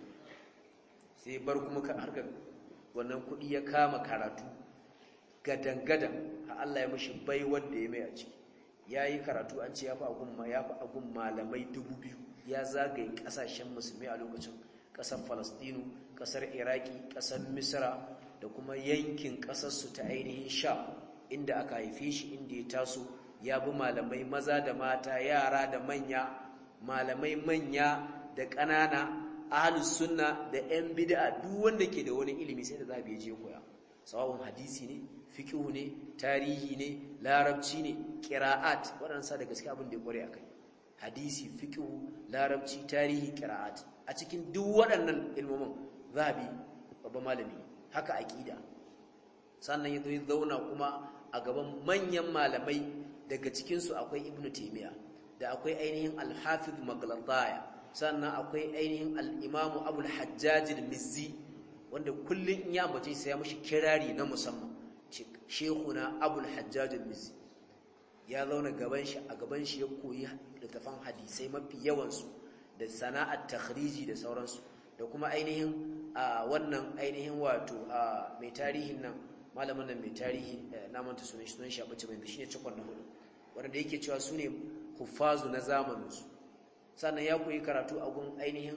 sai bar kuma harkar wannan kuɗi ya kama karatu gadan-gadan a Allah ya mishi bai wanda ya mai a ciki yayi karatu an ce yafi agun ma yafi agun malamai dubu biyu ya zagaye kasashen musulmi a lokacin kasar Falastinu kasar Iraki kasar Misra da kuma yankin kasarsu ta ainihin Sham inda aka haife shi inda ya taso ya bi malamai maza da mata yara da manya malamai manya da ƙanana ahlus sunna da ƴan bid'a duk wanda ke da wani ilimi sai da za je koya sawun hadisi ne fiqh ne tarihi ne larabci ne qira'at waɗannan sa da gaske abin da ya kware akai hadisi fiqh larabci tarihi qira'at a cikin duk waɗannan ilmomin zabi babban malami haka aqida sannan yazo ya zauna kuma a gaban manyan malamai daga cikin su akwai ibnu taymiya da akwai ainihin al-hafiz maghlantaya sannan akwai ainihin al-imamu abul hajjaj al-mizzi wanda kullun in ya ambace sai ya mushi kirari na musamman shekuna abul hajjaj al-mizzi ya zauna gaban shi a gaban shi ya koyi littafan hadisai mafi yawan su da sana'at takhriji da sauransu da kuma ainihin a wannan ainihin wato a mai tarihin nan malamin nan mai tarihi na manta sunan shi sunan shi abace mai shine cikon na hudu wanda yake cewa sune huffazu na zamanin su sannan ya koyi karatu a gun ainihin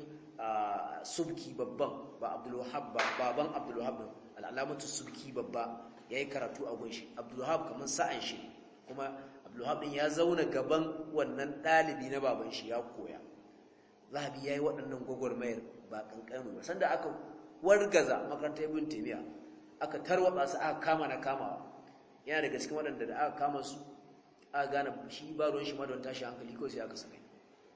subki babban ba Abdul Wahhab ba baban Abdul Wahhab al-alamatu subki babba yayi karatu a gun shi Abdul Wahhab kaman sa'an shi kuma Abdul Wahhab din ya zauna gaban wannan dalibi na baban shi ya koya Zahabi yayi waɗannan gogormayar ba kankanu ba sanda aka wargaza makarantar Ibn Taymiyyah aka tarwatsa su aka kama na kamawa yana daga cikin waɗanda da aka kama su aka gane shi ba ruwan shi ma don tashi hankali ko sai aka sake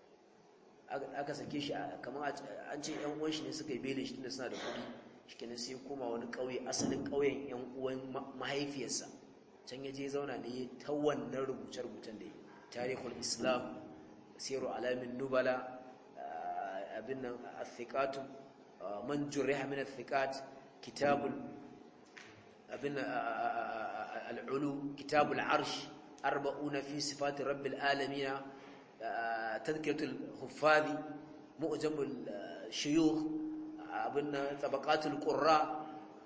aka sake shi kamar an ce ƴan uwan shi ne suka yi belin shi tunda suna da kuɗi shikenan sai koma wani ƙauye asalin ƙauyen ƴan uwan mahaifiyarsa can ya je zauna ne ta wannan rubuce-rubucen da ya tarihul islam siru alamin nubala abin nan athiqatu man jurriha min athiqat kitabul abin al-ulu kitabul arsh arba'una fi sifati rabbil alamin tadhkiratul huffaz mu'jamul shuyukh abinna tabaqatul qurra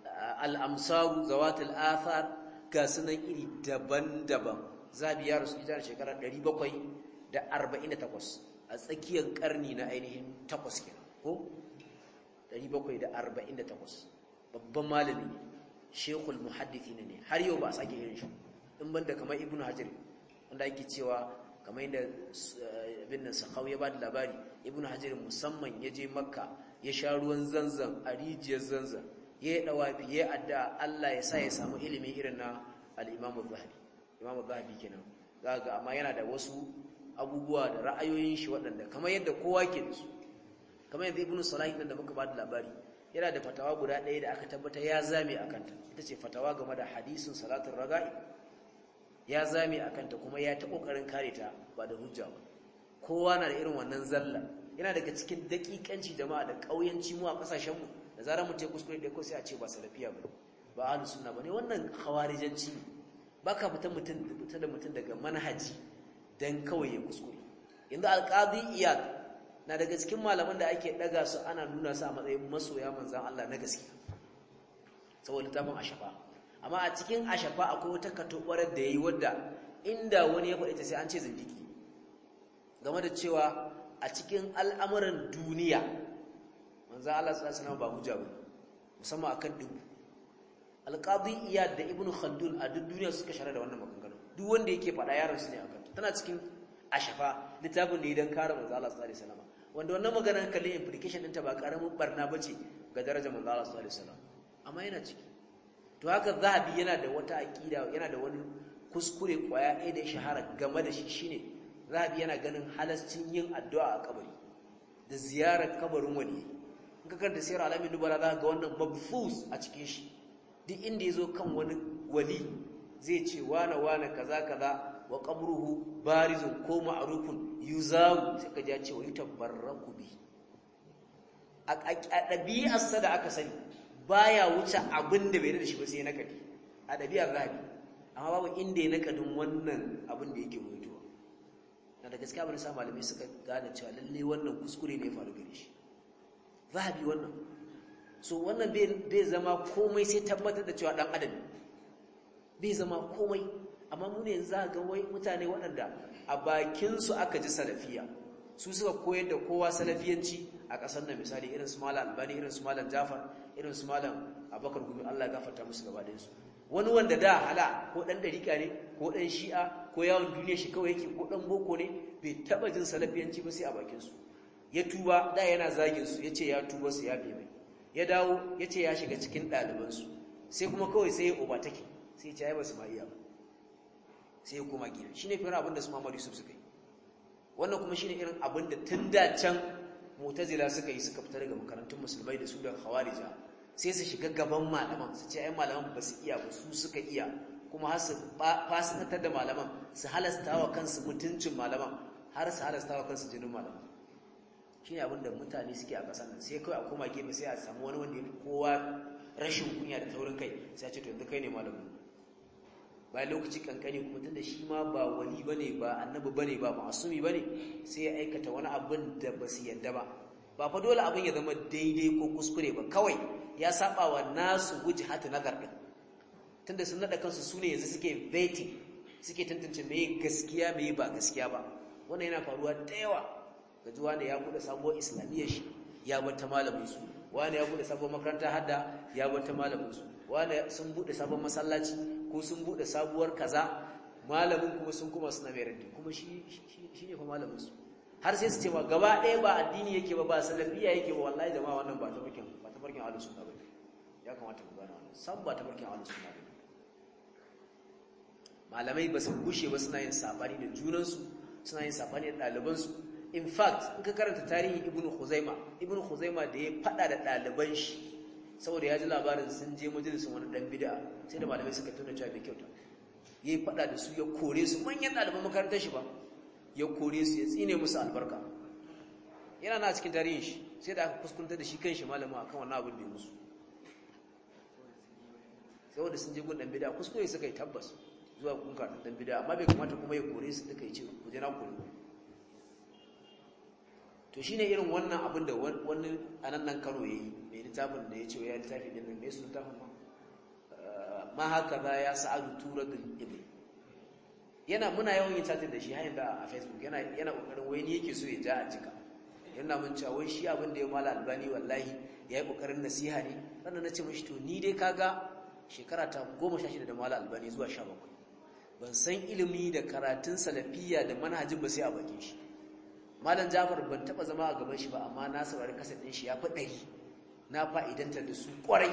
al-amsar zawatul athar ga sunan iri daban-daban zabi ya rusu ita shekara ɗari bakwai da arba'in da takwas a tsakiyar karni na ainihin takwas kenan ko ɗari bakwai da arba'in da takwas babban malami ne shekul muhaddithin ne har yau ba a sake irin shi in banda kamar ibnu hajar wanda yake cewa kamar yadda ibn sakhawi ya bada labari ibnu hajar musamman ya je makka ya sha ruwan zanzan a rijiyar zanzan ya yi dawafi ya adda Allah ya sa ya samu ilimi irin na al-imam az-zahabi imam az-zahabi kenan zaka amma yana da wasu abubuwa da ra'ayoyin shi waɗanda kamar yadda kowa ke da su kamar yadda ibnu salah da muka bada labari yana da fatawa guda ɗaya da aka tabbata ya zame a kanta ita ce fatawa game da hadisin salatul raga'i ya zame a kanta kuma ya ta ƙoƙarin kare ta ba da hujja ba kowa na da irin wannan zalla yana daga cikin daƙiƙanci jama'a da ƙauyanci mu a ƙasashenmu da zarar mu ce kuskure da ko sai a ce ba salafiya ba ba ahlus sunna bane wannan khawarijanci ne baka fita mutum fita da mutum daga manhaji dan kawai ya kuskure inda alqadi iyad na daga cikin malaman da ake daga su ana nuna su a matsayin masoya manzan Allah na gaskiya saboda littafin ashafa amma a cikin ashafa akwai wata katobarar da yayi wadda inda wani ya faɗi ta sai an ce zindiki game da cewa a cikin al'amuran duniya manzan Allah sallallahu alaihi wasallam ba hujja bane musamman akan dubu alqadi iyad da ibnu khaldun a duk duniya suka share da wannan maganganu duk wanda yake faɗa yaron su ne akan tana cikin ashafa littafin da idan kare manzan Allah sallallahu alaihi wasallam wanda wannan maganar kallon implication ɗinta ba ƙaramin barna ba ce ga darajar manzo Allah sallallahu alaihi wasallam amma yana ciki to haka zahabi yana da wata aqida yana da wani kuskure kwaya ɗaya da ya shahara game da shi shine zahabi yana ganin halascin yin addu'a a kabari da ziyarar kabarin wali in ka karanta sirr alamin dubara za ka ga wannan mabfus a cikin shi duk inda yazo kan wani wali zai ce wana wana kaza kaza wa qabruhu barizun ko ma'rufun yuzawu sai ka ji cewa yutabarraku bi a ɗabi'arsa da aka sani baya wuce abin da bai da shi ba sai nakadi a ɗabi'ar rabi amma babu inda ya nakadin wannan abin da yake mutuwa na da gaskiya bane sa malamai suka gane cewa lalle wannan kuskure ne ya faru gare shi zahabi wannan so wannan bai zama komai sai tabbatar da cewa dan adam bai zama komai amma mu ne za ga wai mutane waɗanda a bakinsu aka ji salafiya su suka koyar da kowa salafiyanci a ƙasar nan misali irin su malam albani irin su malam jafar irin su malam abakar gumi Allah ya gafarta musu gaba ɗayansu wani wanda da hala ko ɗan ɗarika ne ko ɗan shi'a ko yawon duniya shi kawai yake ko ɗan boko ne bai taɓa jin salafiyanci ba sai a bakinsu ya tuba da yana zagin su ya ce ya tuba su ya mai ya dawo ya ce ya shiga cikin ɗalibansu sai kuma kawai sai ya oba take sai ya ce ya ba su ma iya ba sai ya koma gida shine fiye abin da su Muhammad Yusuf suka yi wannan kuma shine irin abin da tun da can Mu'tazila suka yi suka fita daga makarantun musulmai da su da Khawarija sai su shiga gaban malaman su ce ai malaman ba su iya ba su suka iya kuma har su fasikantar da malaman su halasta wa kansu mutuncin malaman har su halasta wa kansu jinin malaman shine abin da mutane suke a ƙasar nan sai kawai a koma gefe sai a samu wani wanda ya fi kowa rashin kunya da taurin kai sai a ce to yanzu kai ne malamin bayan lokaci kankani kuma tunda shi ma ba wali bane ba annabi bane ba ma'asumi bane sai ya aikata wani abin da ba su yadda ba ba fa dole abin ya zama daidai ko kuskure ba kawai ya saba wa nasu wujhatu nazar din tunda sun nada kansu sune yanzu suke vetting suke tantance meye gaskiya meye ba gaskiya ba wannan yana faruwa da yawa ga juwa ne ya bude sabuwar islamiyyar shi ya bar ta malamin su wani ya bude sabuwar makaranta hadda ya bar ta malamin su wani sun bude sabon masallaci ko sun bude sabuwar kaza malamin kuma sun kuma suna mai raddi kuma shi shi ne fa malamin su har sai su ce ma gaba ɗaya ba addini yake ba ba salafiya yake ba wallahi jama'a wannan ba tabarkin ba tabarkin ahlus sunna bane ya kamata ku gane wannan san ba tabarkin ahlus sunna bane malamai ba su gushe ba suna yin sabani da junan su suna yin sabani da ɗaliban su in fact in ka karanta tarihi ibnu khuzaima ibnu khuzaima da ya fada da ɗaliban shi saboda ya ji labarin sun je majalisun wani dan bid'a sai da malamai suka tuna cewa bai kyauta yayi fada da su ya kore su manyan ɗaliban makarantar shi ba ya kore su ya tsine musu albarka yana na cikin tarihin shi sai da aka kuskunta da shi kanshi malamin akan wannan abin da ya musu sai wanda sun je gun dan bid'a kuskure suka yi tabbas zuwa gun ka dan bid'a amma bai kamata kuma ya kore su duka ya ce ku je na kore to shine irin wannan abin da wani anan nan Kano yayi mai littafin da ya ce ya littafi din nan mai su littafin ma ma haka za ya sa'adu turadul ibn yana muna yawan yin chatting da shi har da a Facebook yana yana kokarin wai ni yake so ya ja a jika yana mun cewa wai shi abin da ya mala albani wallahi yayi kokarin nasiha ne sannan nace mishi to ni dai kaga shekara ta goma sha shida da mala albani zuwa sha bakwai ban san ilimi da karatun salafiyya da manhajin ba sai a bakin shi malam Jafar ban taba zama a gaban shi ba amma na saurari kasar din shi ya fi ɗari na fa'idantar da su kwarai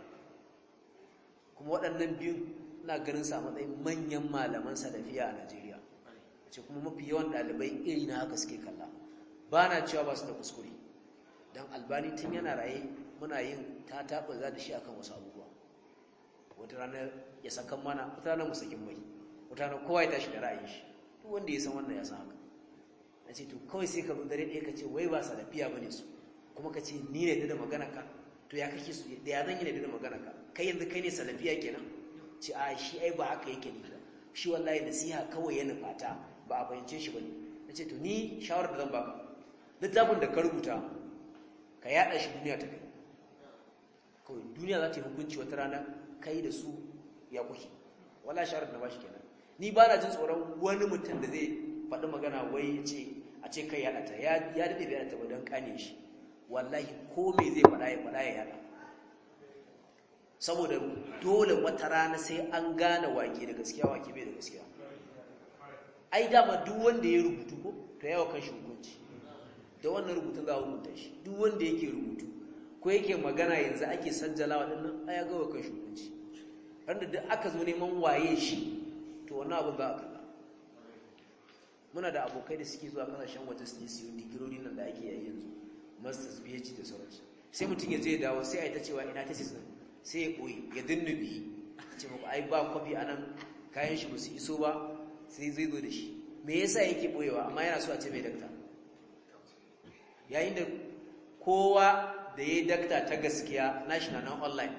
kuma waɗannan biyu ina ganin sa matsayin manyan malaman salafiya a Najeriya ce kuma mafi yawan ɗalibai iri na haka suke kalla ba na cewa ba su da kuskure don albani tun yana raye muna yin ta taɓa za da shi akan wasu abubuwa wata rana ya sakan mana wata rana mu sakin mai wata rana kowa ya tashi da ra'ayin shi duk wanda ya san wannan ya san haka na ce to kawai sai ka zo dare ɗaya ka ce wai ba salafiya bane su kuma ka ce ni ne da magana ka to ya kake su da ya zan yi ne da magana ka kai yanzu kai ne salafiya kenan ce a shi ai ba haka yake ne ba shi wallahi nasiha kawai ya nufata ba a fahimce shi bane nace to ni shawarar da zan baka littafin da ka rubuta ka yada shi duniya ta kai kawai duniya za ta yi hukunci wata rana kai da su ya kuke wallahi shawarar da ba shi kenan ni ba na jin tsoron wani mutum da zai faɗi magana wai ya ce a ce kai yada ta ya daɗe bai yada ta ba don kane shi wallahi ko me zai faɗa ya faɗa ya yada saboda dole wata rana sai an gane wake da gaskiya wake bai da gaskiya ai dama duk wanda ya rubutu ko to yawa kan shi hukunci da wannan rubutun za a hukunta shi duk wanda yake rubutu ko yake magana yanzu ake sajjala waɗannan ai ya gawa kan shi hukunci randa duk aka zo neman waye shi to wannan abin za a kalla muna da abokai da suke zuwa kasashen waje su siyo digirori nan da ake yayi yanzu masters PhD da sauransu sai mutum ya je dawo sai a yi ta cewa ina thesis din sai ya koyi ya dinnubi ce muku ai ba kwafi anan kayan shi ba su iso ba sai zai zo da shi me yasa yake boyewa amma yana so a ce mai dakta yayin da kowa da yayi dakta ta gaskiya nashi na nan online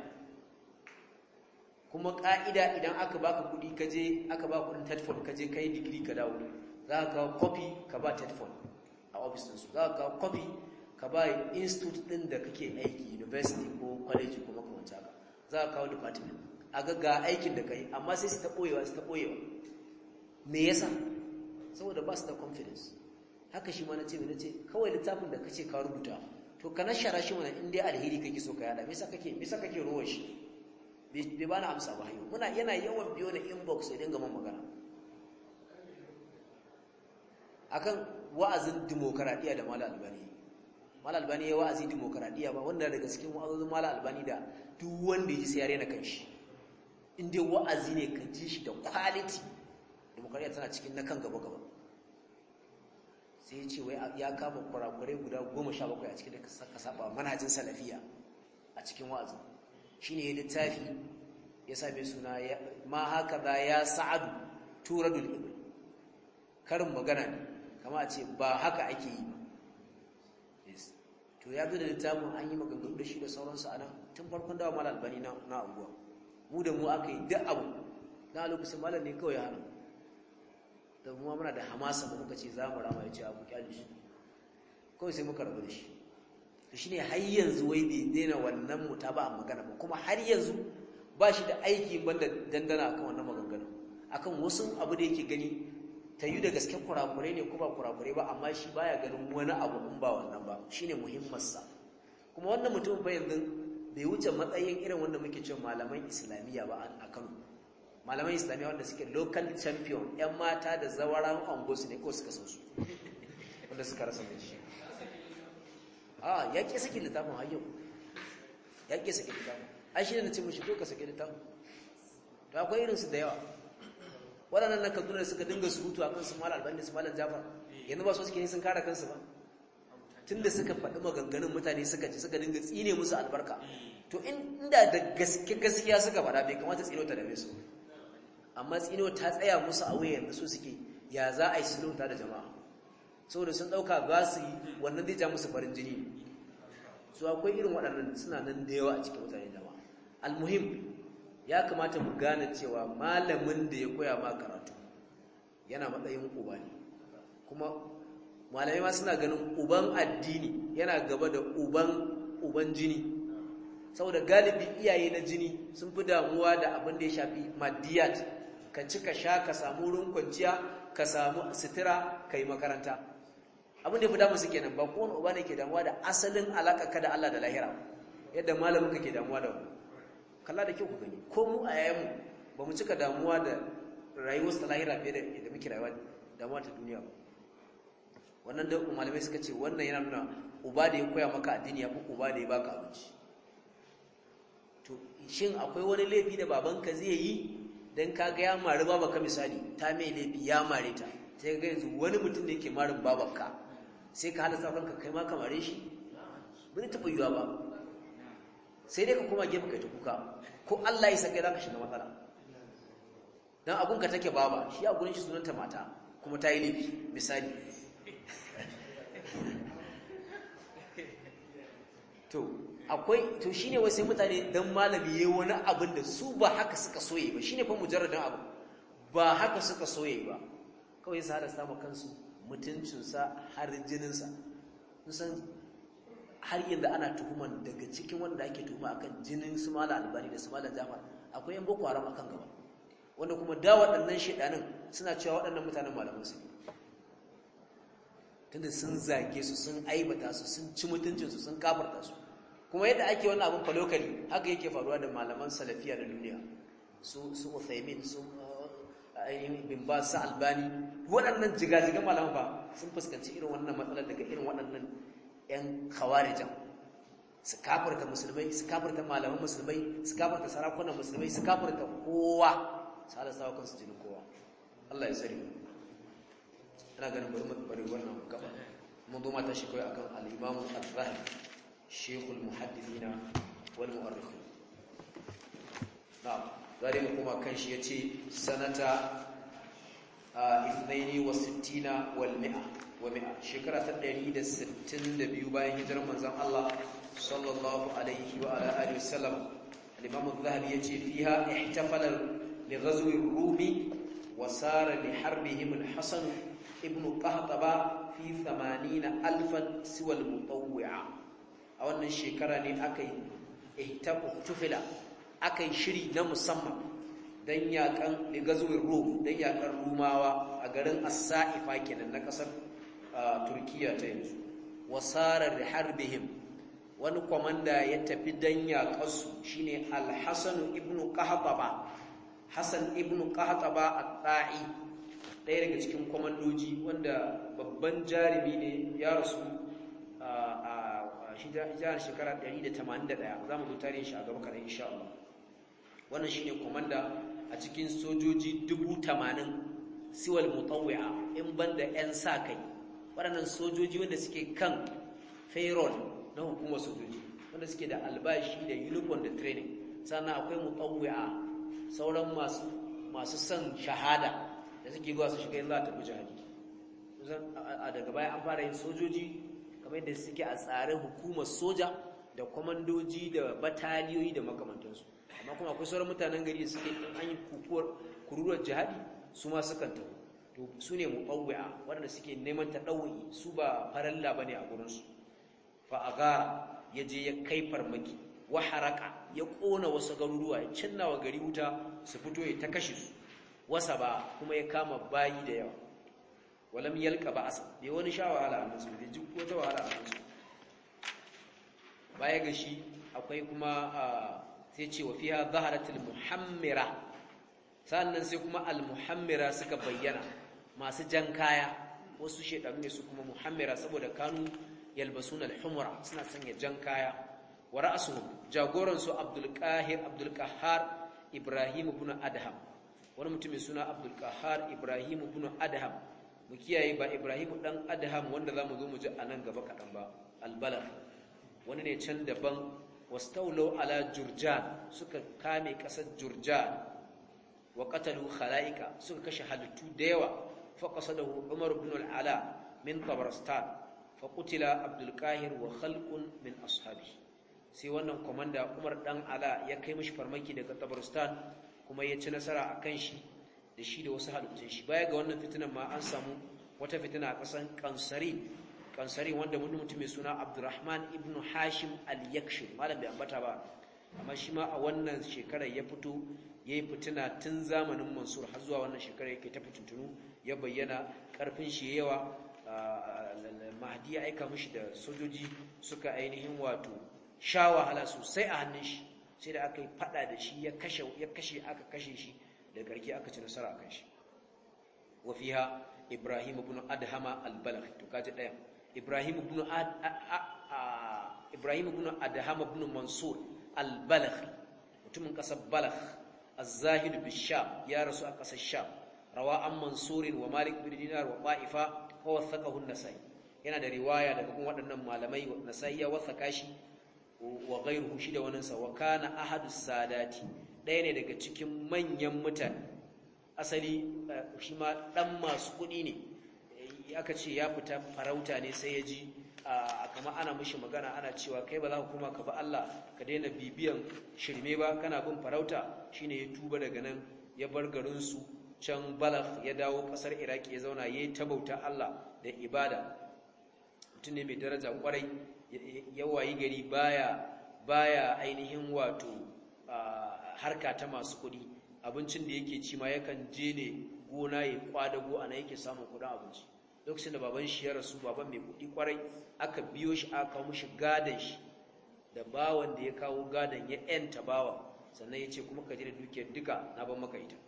kuma ka'ida idan aka baka kudi kaje aka baka kudin tetfon kaje kai digiri ka dawo za ka kawo copy ka ba tetfon a office din su za ka kawo copy ka ba institute din da kake aiki university ko college ko makamanta ka za ka kawo department a ga ga aikin da kai amma sai su ta boyewa su ta boyewa me yasa saboda ba su da confidence haka shi ma nace me nace kawai littafin da kace ka rubuta to ka nashara shi mana in dai alheri kake so ka yada me yasa kake me yasa kake ruwan shi bai bana amsa ba hayo muna yana yawan biyo na inbox sai dinga man magana akan wa'azin demokradiya da Malam Albani Malam Albani ya wa'azi demokradiya ba wanda daga cikin wa'azozin Malam Albani da duk wanda ya ji sai ya rena kanshi in dai wa'azi ne ka ji shi da quality demokradiya tana cikin na kan gaba gaba sai ya ce wai ya kama kurakurai guda goma sha bakwai a cikin da ka saba manhajin salafiya a cikin wa'azin shine ya littafi ya same suna ma haka za ya sa'adu turadul ibn karin magana ne kama a ce ba haka ake yi ba to ya zo da littafin an yi maganganu da shi da sauransu a nan tun farkon dawa Malam Albani na abuwa mu da mu aka yi duk abu na lokacin malam ne kawai hana da mu muna da hamasa ba muka ce za mu rama ya ce abu kyale shi kawai sai muka rabu da shi to shine har yanzu wai bai daina wannan mutaba a magana ba kuma har yanzu ba shi da aiki banda dandana akan wannan maganganun akan wasu abu da yake gani ta yi da gaske kurakurai ne ko ba kurakurai ba amma shi baya ganin wani abu in ba wannan ba shine muhimmansa kuma wannan mutum fa yanzu bai wuce matsayin irin wanda muke cewa malaman islamiyya ba a Kano malaman islamiyya wanda suke local champion yan mata da zawaran angosu ne ko suka san su wanda suka rasa miji ah ya ke saki littafin hayyo ya ke saki littafin ai shi ne nace mishi to ka saki littafin to akwai irin su da yawa waɗannan na Kaduna da suka dinga surutu a kansu Malam Albani su Malam Jafar yanzu ba su suke sun kare kansu ba tunda suka faɗi maganganun mutane suka ji suka dinga tsine musu albarka to inda da gaske gaskiya suka faɗa bai kamata tsino ta dame su amma tsino ta tsaya musu a wuya yanzu so suke ya za a yi sulunta da jama'a saboda sun ɗauka za su yi wannan zai ja musu farin jini su akwai irin waɗannan suna nan da yawa a cikin mutane jama'a almuhim ya kamata mu gane cewa malamin da ya koya ma karatu yana matsayin uba ne, kuma malamai ma suna ganin uban addini yana gaba da uban uban jini, saboda galibi iyaye na jini sun fi damuwa da abin da ya shafi maddiyat, ka ci ka sha ka samu wurin kwanciya ka samu sutura ka yi makaranta. Abin da ya fi damu su kenan, ba kowane uba ne ke damuwa da asalin alaƙa ka da Allah da lahira yadda malamin ka ke damuwa da wani. Kalla da kyau ku gani, ko mu a yayanmu ba mu cika damuwa da rayuwar ta lahira fiye da muke rayuwa damuwa ta duniya ba. Wannan da malamai suka ce wannan yana nuna uba da ya koya maka addini ya fi uba da ya baka abinci. To shin akwai wani laifi da babanka zai yi dan kaga ya mari babanka misali, ta mai laifi ya mare ta, sai ga yanzu wani mutum da yake marin babanka sai ka hada kanka kai ma ka mare shi? Bai taɓa yiwa ba. Sai dai ka koma gefe kai ta kuka, ko Allah ya saka zaka shiga matsala. Dan abunka take baba, shi a gurin shi sunanta mata kuma ta yi laifi misali. To akwai to shine wai sai mutane dan malami yayi wani abin da su ba haka suka soye ba, shine fa mujarradan abu ba haka suka soye ba, kawai sai da samu kansu mutuncinsa har jininsa. Kusan har yanzu ana tuhuman daga cikin wanda ake tuhuma akan jinin su Malam Albani da su Malam Jafar akwai yan boko haram akan gaba, wanda kuma da waɗannan shedanin suna cewa waɗannan mutanen malaman su tunda sun zage su, sun aibata su, sun ci mutuncin su, sun kafarta su. Kuma yadda ake wannan abin falokali haka yake faruwa da malaman salafiya na duniya, su su Uthaymin, su ainihin bin Baz, su Albani, waɗannan jigajigan malaman fa sun fuskanci irin wannan matsalar daga irin waɗannan ‘yan khawarijan. Su kafarta musulmai, su kafarta malaman musulmai, su kafarta sarakunan musulmai, su kafarta kowa, su halasta wa kansu jinin kowa. Allah ya sani. Ina ganin bari mu bari wannan gaba. Mun zo mata shi kawai akan al-Imam al-Zahabi, Sheikhul Muhaddithina wal Mu'arrikhin. Na'am, zare mu kuma kan shi yace sanata اثنين وستين والمئة ومئة shekara ta ɗari da sittin da biyu bayan hijirar manzon Allah sallallahu alaihi wa ala alihi wasallam. al-Imam az-Zahabi yace fiha ihtafala li ghazwi ar-Rumi wa sara li harbihim al-Hasan ibn Qahtaba fi thamanina alfan siwa al-mutawwi'a. A wannan shekara ne akai ihtafala akai shiri na musamman dan yakan ligazuwin Rum, dan yakan Rumawa a garin As-Sa'ifa kenan na kasar Turkiya ta yanzu. Wasarar harbihim, wani komanda ya tafi dan yakansu shine Al-Hasan ibn Qahtaba. Hasan ibn Qahtaba at-Ta'i, ɗaya daga cikin komandoji wanda babban jarumi ne, ya rasu a hijirar shekara ɗari da tamanin da ɗaya. Zamu zo tarihin shi a gaba kaɗan insha Allah. Wannan shine komanda a cikin sojoji dubu tamanin siwal mutawwi'a, in banda 'yan sa kai. Waɗannan sojoji wanda suke kan payroll na hukumar sojoji, wanda suke da albashi da uniform da training. Sannan akwai mutawwi'a, sauran masu masu son shahada da suke zuwa su shiga yin za ta bi jihadi. A daga baya an fara yin sojoji kamar yadda suke a tsarin hukumar soja da kwamandoji da bataliyoyi da makamantansu. Amma kuma akwai sauran mutanen gari da suke an yi kururuwar jihadi, su ma sukan taho. To su ne muqawwi'a, waɗanda suke neman taɗawu'i, su ba faralla ba ne a gurinsu. Fa agara ya je ya kai farmaki, wa haraka ya ƙona wasu garuruwa, ya cinna wa gari wuta su fito ya ta kashe su. Wasa ba kuma ya kama bayi da yawa. Walam yalka ba asa, bai wani sha wahala a nasu, bai ji wata wahala a nasu. Baya ga shi akwai kuma sai ce wa fiha zaharatul muhammira, sannan sai kuma al-muhammira suka bayyana, masu jan kaya. Wasu shedanu ne su kuma muhammira, saboda kanu yalbasuna al-humra, suna sanya jan kaya. Wa ra'suhum, jagoran su Abdul Qahir Abdul Qahhar Ibrahim ibn Adham, wani mutum mai suna Abdul Qahhar Ibrahim ibn Adham. Mu kiyaye, ba Ibrahim dan Adham wanda zamu zo mu ji anan gaba kadan ba, al-Balagh wani ne can daban. Wastawlaw ala Jurjan, suka kame kasar Jurjan. Wa qatalu khalaika, suka kashe halittu da yawa. Fa qasadahu Umar ibn al-Ala min Tabaristan, fa qutila Abdul Qahir wa khalqun min ashabi. sai wannan komanda Umar dan Ala ya kai mishi farmaki daga Tabaristan kuma ya ci nasara akan shi da shi da wasu halittun shi. Baya ga wannan fitinan ma an samu wata fitina a kasan Qansari Qansari wanda mun mutum mai suna Abdurrahman ibn Hashim al-Yakshi malam bai ambata ba, amma shi ma a wannan shekarar ya fito yayi fitina tun zamanin Mansur har zuwa wannan shekarar yake ta fitintunu, ya bayyana karfin shi yawa. Mahdi ya aika mishi da sojoji suka ainihin wato sha wahala sosai a hannun shi, sai da aka yi fada da shi ya kashe ya kashe aka kashe shi da garki aka ci nasara akan shi. wa fiha Ibrahim ibn Adhama al-Balakh, to kaji daya Ibrahim ibn Ad Ibrahim ibn Adhama ibn Mansur al-Balakh, mutumin kasar Balakh, az-Zahid bi-Sham, ya rasu a kasar Sham. rawa an Mansur wa Malik bin Dinar wa Ta'ifa wa wathaqahu an-Nasa'i, yana da riwaya daga kuma waɗannan malamai. Nasa'i ya wathaka shi wa ghayruhu shi da waninsa. Wa kana ahadus sadati, ɗaya ne daga cikin manyan mutane. Asali shi ma dan masu kuɗi ne, aka ce ya fita farauta ne sai ya ji kama ana mishi magana ana cewa kai ba za ka kuma ka ba Allah ka daina bibiyan shirme ba, kana bin farauta. Shine ya tuba daga nan ya bar garin su can Balagh ya dawo kasar Iraki ya zauna yayi ta bauta Allah da ibada. Mutum ne mai daraja kwarai, ya wayi gari baya baya ainihin wato harka ta masu kuɗi. Abincin da yake ci ma yakan je ne gona ya kwadago ana yake samun kuɗin abinci. Lokacin da baban shi ya rasu, baban mai kuɗi kwarai, aka biyo shi aka kawo mishi gadan shi da bawan da ya kawo gadan ya yanta bawa, sannan ya ce kuma ka je da dukiyar duka na ban maka ita.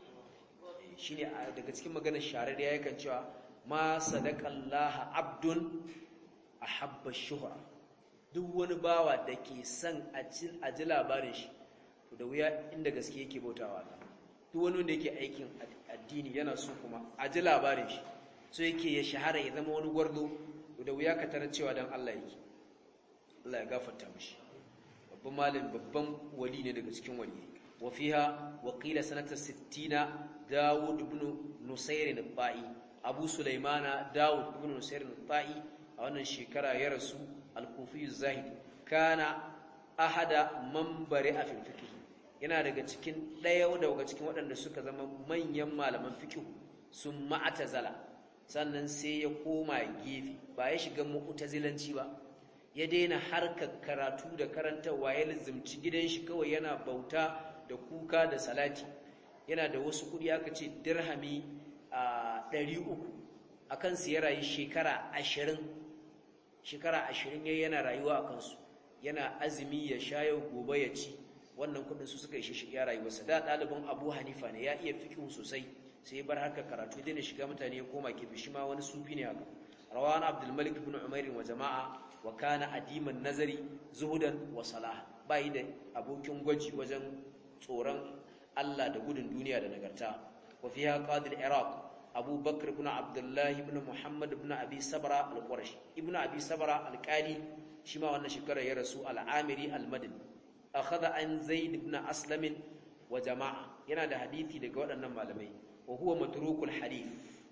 Shine daga cikin maganar sharar ya yakan cewa ma sadaqallaha abdun ahabba shuhra, duk wani bawa da ke son a ji labarin shi to da wuya inda gaske yake bautawa Allah. Duk wani wanda yake aikin addini yana so kuma a ji labarin shi, so yake ya shahara ya zama wani gwarzo, to da wuya ka tarar cewa dan Allah yake. Allah ya gafarta mishi. Babban malami, babban wali ne daga cikin wali. wa fiha wa qila sanata sittina Dawud ibn Nusayr al-Ta'i, Abu Sulaimana Dawud ibn Nusayr al-Ta'i a wannan shekara ya rasu, al-Kufi az-Zahid. Kana ahada manbari a fiqh, yana daga cikin ɗaya daga cikin waɗanda suka zama manyan malaman fiqh. Sun ma'tazala, sannan sai ya koma gefe, ba ya shiga mu'tazilanci ba, ya daina harkar karatu da karantawa, ya lazimci gidan shi kawai yana bauta da kuka da salati. Yana da wasu kudi aka ce dirhami a ɗari uku, akan su ya rayu shekara ashirin shekara ashirin yayi yana rayuwa a kansu, yana azumi ya sha yau gobe ya ci. Wannan kudin su suka ishe shi ya rayuwarsa. Da ɗalibin Abu Hanifa ne, ya iya fiqh sosai, sai ya bar haka karatu ya daina shiga mutane ya koma kifi. Shi ma wani sufi ne haka. rawana Abdul Malik ibn Umair wa jama'a, wa kana adiman nazari zuhudan wa salah, bai da abokin gwaji wajen tsoron Allah da gudun duniya da nagarta. wa fiha qadi al-Iraq Abu Bakr ibn Abdullah ibn Muhammad ibn Abi Sabra al-Qurashi, ibn Abi Sabra al-Qali, shi ma wannan shekara ya rasu, al-Amiri al-Madani. akhadha an Zaid ibn Aslam wa jama'a, yana da hadisi daga waɗannan malamai. wa huwa matrukul hadith,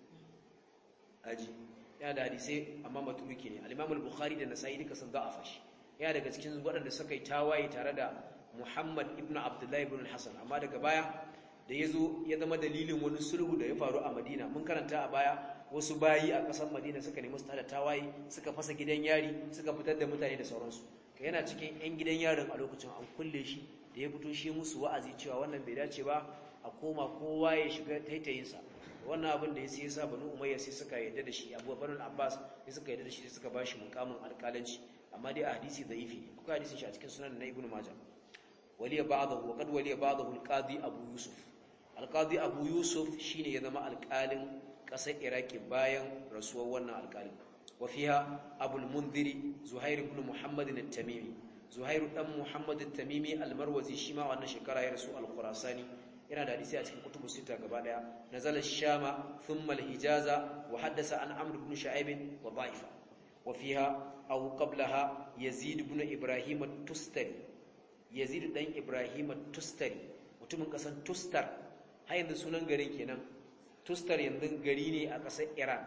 aji yana da hadisi amma matruki ne. al-Imam al-Bukhari da Nasa'i duka sun da'afa shi. yana daga cikin waɗanda suka yi tawaye tare da Muhammad ibn Abdullah ibn al-Hasan, amma daga baya da yazo ya zama dalilin wani sulhu da ya faru a Madina. Mun karanta a baya wasu bayi a ƙasar Madina suka nemi su tada tawaye, suka fasa gidan yari, suka fitar da mutane da sauransu. Kai yana cikin ƴan gidan yarin a lokacin, an kulle shi. Da ya fito shi musu wa'azi cewa wannan bai dace ba, a koma kowa ya shiga taitayinsa. Wannan abin da ya sai yasa Banu Umayya sai suka yarda da shi, Abu Bakar al-Abbas sai suka yarda da shi, sai suka bashi mukamin alƙalanci. Amma dai a hadisi da'ifi ne, akwai hadisin shi a cikin sunan na Ibn Majah. waliya ba'dahu wa qad waliya ba'dahu al-qadi Abu Yusuf. al-qadi Abu Yusuf shine ya zama alƙalin ƙasar Iraki bayan rasuwar wannan alƙalin. wa fiha Abu al-Mundhiri Zuhair ibn Muhammad al-Tamimi, Zuhair dan Muhammad al-Tamimi al-Marwazi, shi ma wannan shekara ya rasu, al-Khurasani. yana da hadisi a cikin kutubu sita gaba daya. nazala shama thumma al-Hijaza wa haddasa an Amr ibn Shu'aib wa Da'ifa. wa fiha aw qablaha Yazid ibn Ibrahim at-Tustari, Yazid dan Ibrahim at-Tustari, mutumin kasan Tustar, har yanzu sunan garin kenan. Tustar yanzu gari ne a kasar Iran,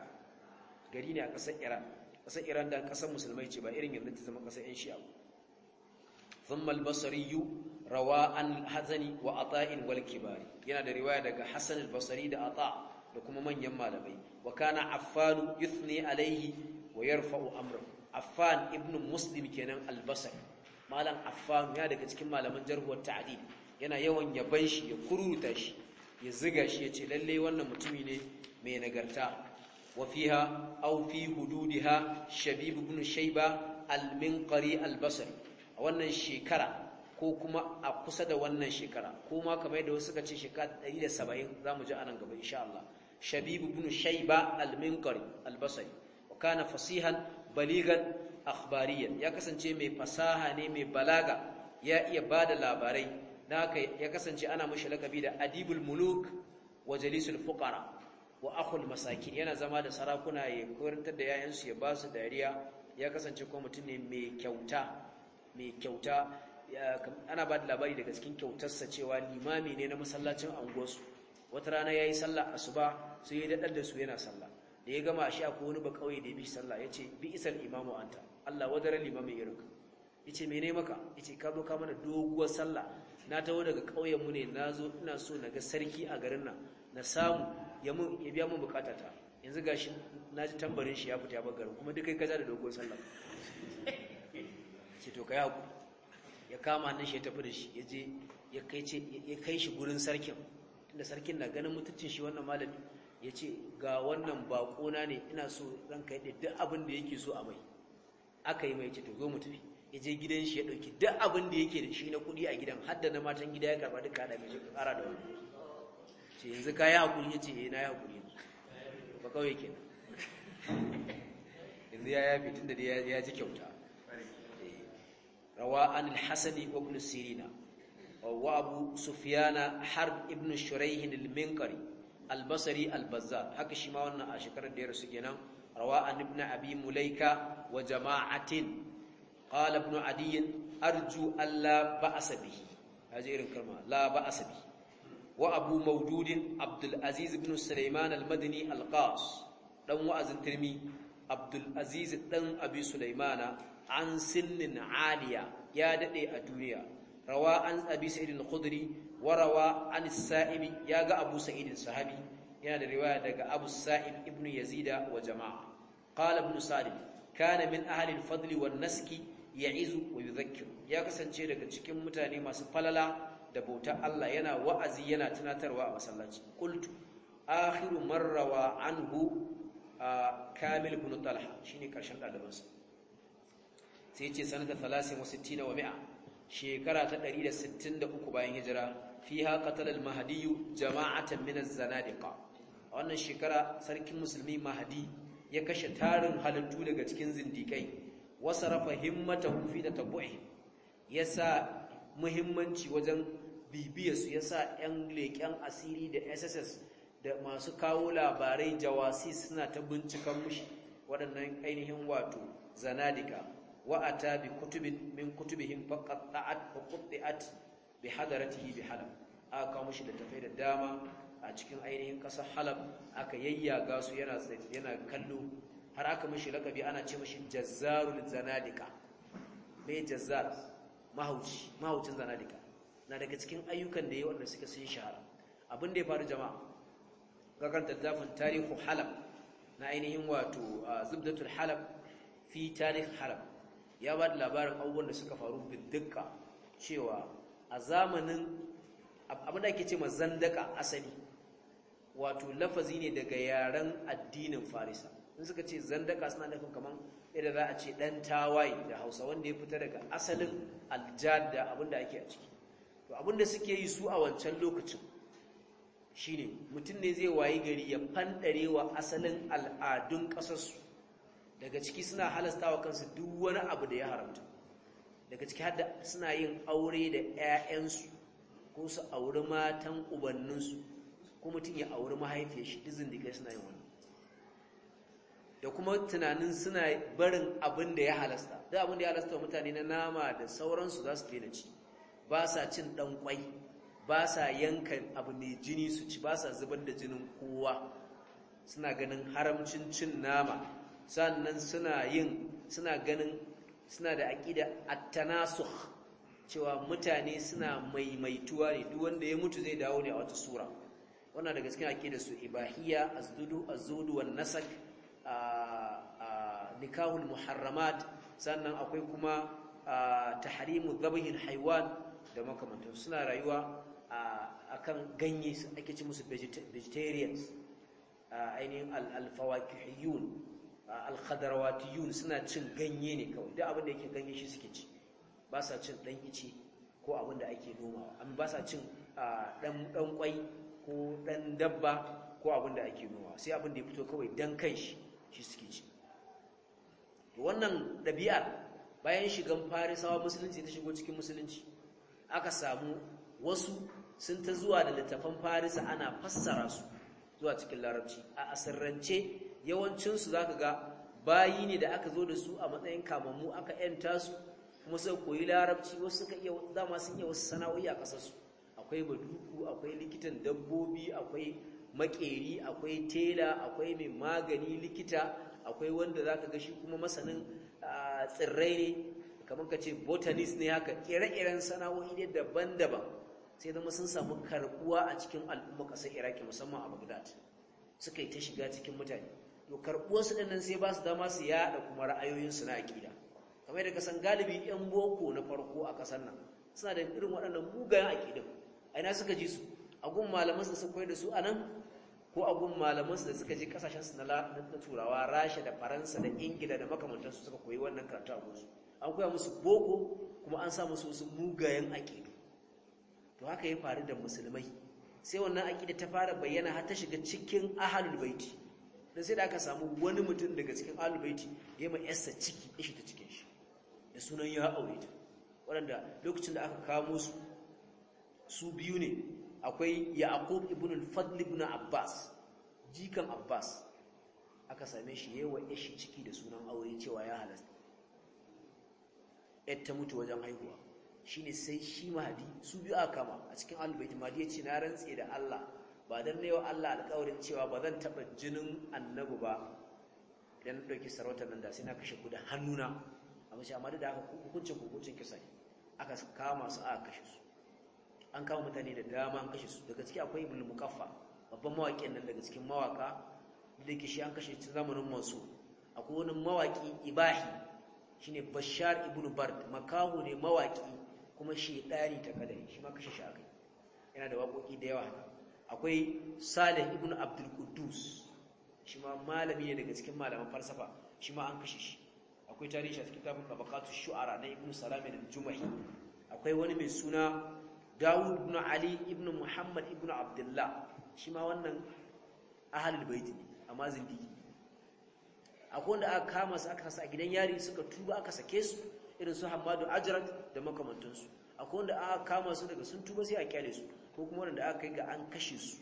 gari ne a kasar Iran. Kasar Iran da kasar musulmai ce, ba irin yanzu ta zama kasar ƴan Shi'a. thumma al-Basri rawa an hazani wa ata'in wal kibari yana da riwaya daga Hasan al-Basri da Ata da kuma manyan malamai wa kana Affan yuthni alaihi wa yarfa'u amrahu Affan ibn Muslim kenan al-Basri malam Affan ya daga cikin malaman jarh wa ta'dil yana yawan yaban shi ya kuruta shi ya ziga shi yace lalle wannan mutumi ne mai nagarta wa fiha aw fi hududiha Shabib ibn Shayba al-Minqari al-Basri a wannan shekara ko kuma a kusa da wannan shekara ko ma kamar yadda wasu suka ce shekara ɗari da saba'in zamu ji anan gaba insha Allah Shabib ibn Shayba al-Minqari al-Basri wa kana fasihan baligan akhbariyan ya kasance mai fasaha ne mai balaga ya iya bada labarai dan haka ya kasance ana mishi lakabi da adibul muluk wa jalisul fuqara wa akhul masakin yana zama da sarakuna ya korantar da yayansu ya ba su dariya ya kasance ko mutum ne mai kyauta mai kyauta ana ba da labari daga cikin kyautarsa cewa limami ne na masallacin anguwarsu wata rana ya yi sallah asuba sai ya daɗar da su yana sallah da ya gama shi akwai wani bakawai da ya bi sallah ya ce bi isar imamu anta Allah wadara limamin irinka ya ce mene maka ya ce ka zo ka mana doguwar sallah na taho daga ƙauyenmu ne na zo ina so na ga sarki a garin nan na samu ya biya mun bukatata yanzu ga shi na ji tambarin shi ya fita ya bar garin kuma duk kai kaza da doguwar sallah ce to ka yi ya kama hannun shi ya tafi da shi ya je ya kai shi gurin sarkin inda sarkin na ganin mutuncin shi wannan malami ya ce ga wannan bakona ne ina so ranka yadda duk abin da yake so a mai aka yi mai ce to zo mu tafi ya je gidan shi ya ɗauki duk abin da yake da shi na kuɗi a gidan har da na matan gida ya karɓa duka haɗa mai shi ƙara da wani ce yanzu ka yi haƙuri ya ce eh na yi haƙuri ba kawai kenan yanzu ya yafi tun da ya ji kyauta روى عن الحسن وابن سيرين وابو سفيان حرب ابن شريح المنقري البصري البزار haka shi ma wannan a shekarar da ya rasu kenan روى عن ابن ابي مليكه وجماعه قال ابن عدي ارجو الا باس به هذه irin kalma la باس به وابو موجود عبد العزيز بن سليمان المدني القاص dan wa'azin tirmi Abdul Aziz dan Abi Sulaimana an sinnin aliya ya dade a duniya rawa an Abi Sa'id al-Khudri wa rawa an Sa'ibi ya ga Abu Sa'id sahabi yana da riwaya daga Abu Sa'ib ibn Yazid wa jama'a qala ibn Sa'id kana min ahli al-fadl wan naski ya'izu wa yudhakkiru ya kasance daga cikin mutane masu falala da bautar Allah yana wa'azi yana tunatarwa a masallaci qultu akhiru marrawa anhu Kamil ibn Talha shine karshen dalibansa sai yace sanata thalathina wa sittina wa mi'a shekara ta ɗari da sittin da uku bayan hijira fiha qatala al-mahdi jama'atan min az-zanadiqa wannan shekara sarkin musulmi mahdi ya kashe tarin halittu daga cikin zindikai wasarafa himmatahu fi tatabbu'i yasa muhimmanci wajen bibiyarsu yasa yan leken asiri da S S S da masu kawo labarai jawasi suna ta bincikan mushi waɗannan ainihin wato zanadika wa'ata bi kutubin min kutubihim faqatta'at wa qutti'at bi hadaratihi bi halab aka kawo mushi da tafai da dama a cikin ainihin ƙasar halab aka yayyaga su yana yana kallo har aka mishi lakabi ana ce mishi jazzarul zanadika me jazzar mahauci mahaucin zanadika na daga cikin ayyukan da yayi wanda suka sun shahara abin da ya faru jama'a kakar zafin tarihu halab na ainihin wato zubdatul halab fi tarih halab ya ba da labarin abubuwan da suka faru bidduka cewa a zamanin abinda ake ce zandaka asali wato lafazi ne daga yaren addinin farisa in suka ce zandaka suna nufin kaman yadda za a ce dan tawaye da hausa wanda ya fita daga asalin aljada abinda ake a ciki to abinda suke yi su a wancan lokacin shine mutum ne zai wayi gari ya fandare wa asalin al'adun ƙasarsu daga ciki suna halastawa kansu duk wani abu da ya haramta daga ciki har da suna yin aure da 'ya'yansu ko su auri matan ubanninsu ko mutum ya auri mahaifiyar shi duk zindikai suna yin wannan da kuma tunanin suna barin abin da ya halasta duk abin da ya halasta mutane na nama da sauransu za su daina ci ba sa cin ɗan kwai ba sa yanka abu mai jini su ci ba sa zubar da jinin kowa suna ganin haramcin cin nama sannan suna yin suna ganin suna da aqida at-tanasukh cewa mutane suna maimaituwa ne, duk wanda ya mutu zai dawo ne a wata sura. Wannan daga cikin aqidar su ibahiyya, azdudu azzudu wan nasak, nikahul muharramat, sannan akwai kuma tahrimu dhabhil haywan da makamantansu. Suna rayuwa akan ganye, ake ci musu vegetarians, ainihin al-fawakihiyun, al-khadarawatiyun, suna cin ganye ne kawai, duk abin da yake ganye shi suke ci, ba sa cin dan ice ko abin da ake nomawa, amma ba sa cin dan dan kwai ko dan dabba ko abin da ake nomawa, sai abin da ya fito kawai dan kanshi shi suke ci. To wannan dabi'ar bayan shigan Farisawa musulunci ta shigo cikin musulunci, aka samu wasu sun ta zuwa da littafan Farisa ana fassara su zuwa cikin Larabci. A asirrance yawancinsu za ka ga bayi ne da aka zo da su a matsayin kamammu, aka yanta su kuma suka koyi Larabci. Wasu suka iya, dama sun iya wasu sana'o'i a ƙasarsu. Akwai baduku, akwai likitan dabbobi, akwai makeri, akwai tela, akwai mai magani likita, akwai wanda za ka ga shi kuma masanin tsirrai ne, kamar ka ce botanist ne haka, ire-iren sana'o'i ne daban-daban. Sai zama sun samu karbuwa a cikin al'umma ƙasar Iraki, musamman a Baghdad, suka yi ta shiga cikin mutane. To karbuwarsu ɗin nan sai ba su dama su yaɗa kuma ra'ayoyinsu na aƙida. Kamar yadda kasan galibi 'yan boko na farko a ƙasar nan suna da irin waɗannan mugayen aƙidun. A ina suka ji su? A gun malamansu da suka koyar da su a nan, ko a gun malamansu da suka je ƙasashensu na Turawa, Rasha da Faransa da Ingila da makamantansu, suka koyi wannan karatu a gunsu. An koya musu boko kuma an sa musu wasu mugayen aƙidu. To haka ya faru da musulmai, sai wannan aƙida ta fara bayyana har ta shiga cikin ahlul baiti. Dan sai da aka samu wani mutum daga cikin ahlul baiti ya mai yarsa ciki, ishi ta cikin shi da sunan ya aure ta. Waɗanda lokacin da aka kamo su su biyu ne, akwai Yaqub ibn al-Fadl ibn Abbas, jikan Abbas, aka same shi yayi wa ishi ciki da sunan aure cewa ya halasta. Yar ta mutu wajen haihuwa. Shine sai shi Mahdi, su biyu aka kama a cikin Ahlul-Bait. Mahdi ya ce na rantse da Allah, ba dan ne wa Allah alƙawarin cewa ba zan taba jinin annabi ba idan na dauki sarautar nan da sai na kashe ku da hannuna. Amma shi amma da aka hukuncin hukuncin kisa ne, aka kama su aka kashe su. An kama mutane da dama an kashe su. Daga ciki akwai Ibn Muqaffa, babban mawaƙin nan daga cikin mawaka da yake shi an kashe cikin zamanin Mansur. Akwai wani mawaki Ibahi, shine Bashar ibn Bard, makahu ne mawaki kuma shedani ta kadari, shi ma kashe shi akai. Yana da waƙoƙi da yawa. Akwai Salih ibn Abdul Quddus, shi ma malami ne daga cikin malaman falsafa, shi ma an kashe shi. Akwai tarihi a cikin kitabun Tabaqatus Shu'ara na Ibn Salam al-Jumahi. Akwai wani mai suna Dawud ibn Ali ibn Muhammad ibn Abdullah, shi ma wannan ahlul bait ne amma zindigi. Akwai wanda aka kama su aka sa a gidan yari suka tuba aka sake su, irin su Hammadu Ajrat da makamantansu. Akwai wanda aka kama su daga sun tuba sai a kyale su, ko kuma wanda aka kai ga an kashe su.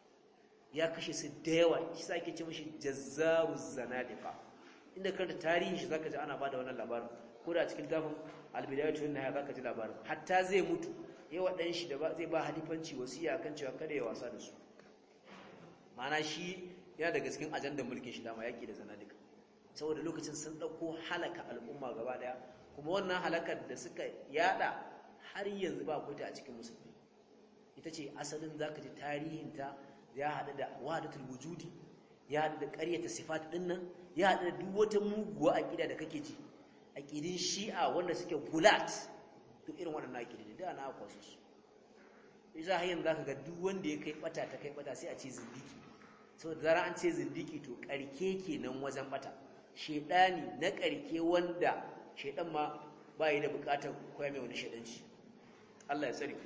Ya kashe su da yawa, shi sa ake ce mashi Jazzaruz Zanadiqa. Inda karanta tarihin shi zaka ji ana bada wannan labarin, ko da cikin tafin Al-Bidayatu wan Nihaya zaka ji labarin. Hatta zai mutu yawa dan shi da zai ba halifanci wasiya kan cewa kada ya wasa da su. Ma'ana shi yana daga cikin ajandar mulkin shi dama yaki da zanadiqa. Saboda lokacin sun dauko halaka al'umma gaba daya, kuma wannan halakar da suka yada har yanzu ba kuta a cikin musulmi. Ita ce asalin zaka ji tarihinta ya hada da wahdatul wujudi, ya hada da ƙaryata sifat din nan, ya hada da duk wata muguwa aqida da kake ji, aqidin Shi'a wanda suke gulat, duk irin waɗannan aqidin da ana kwaso su. Isa hayyan zaka ga duk wanda ya kai bata ta kai bata sai a ce zindiki. Saboda zara an ce zindiki to karke kenan wajen bata. Shedani na karke wanda shedan ma bai da bukatar koya mai wani shedanci. Allah ya tsare.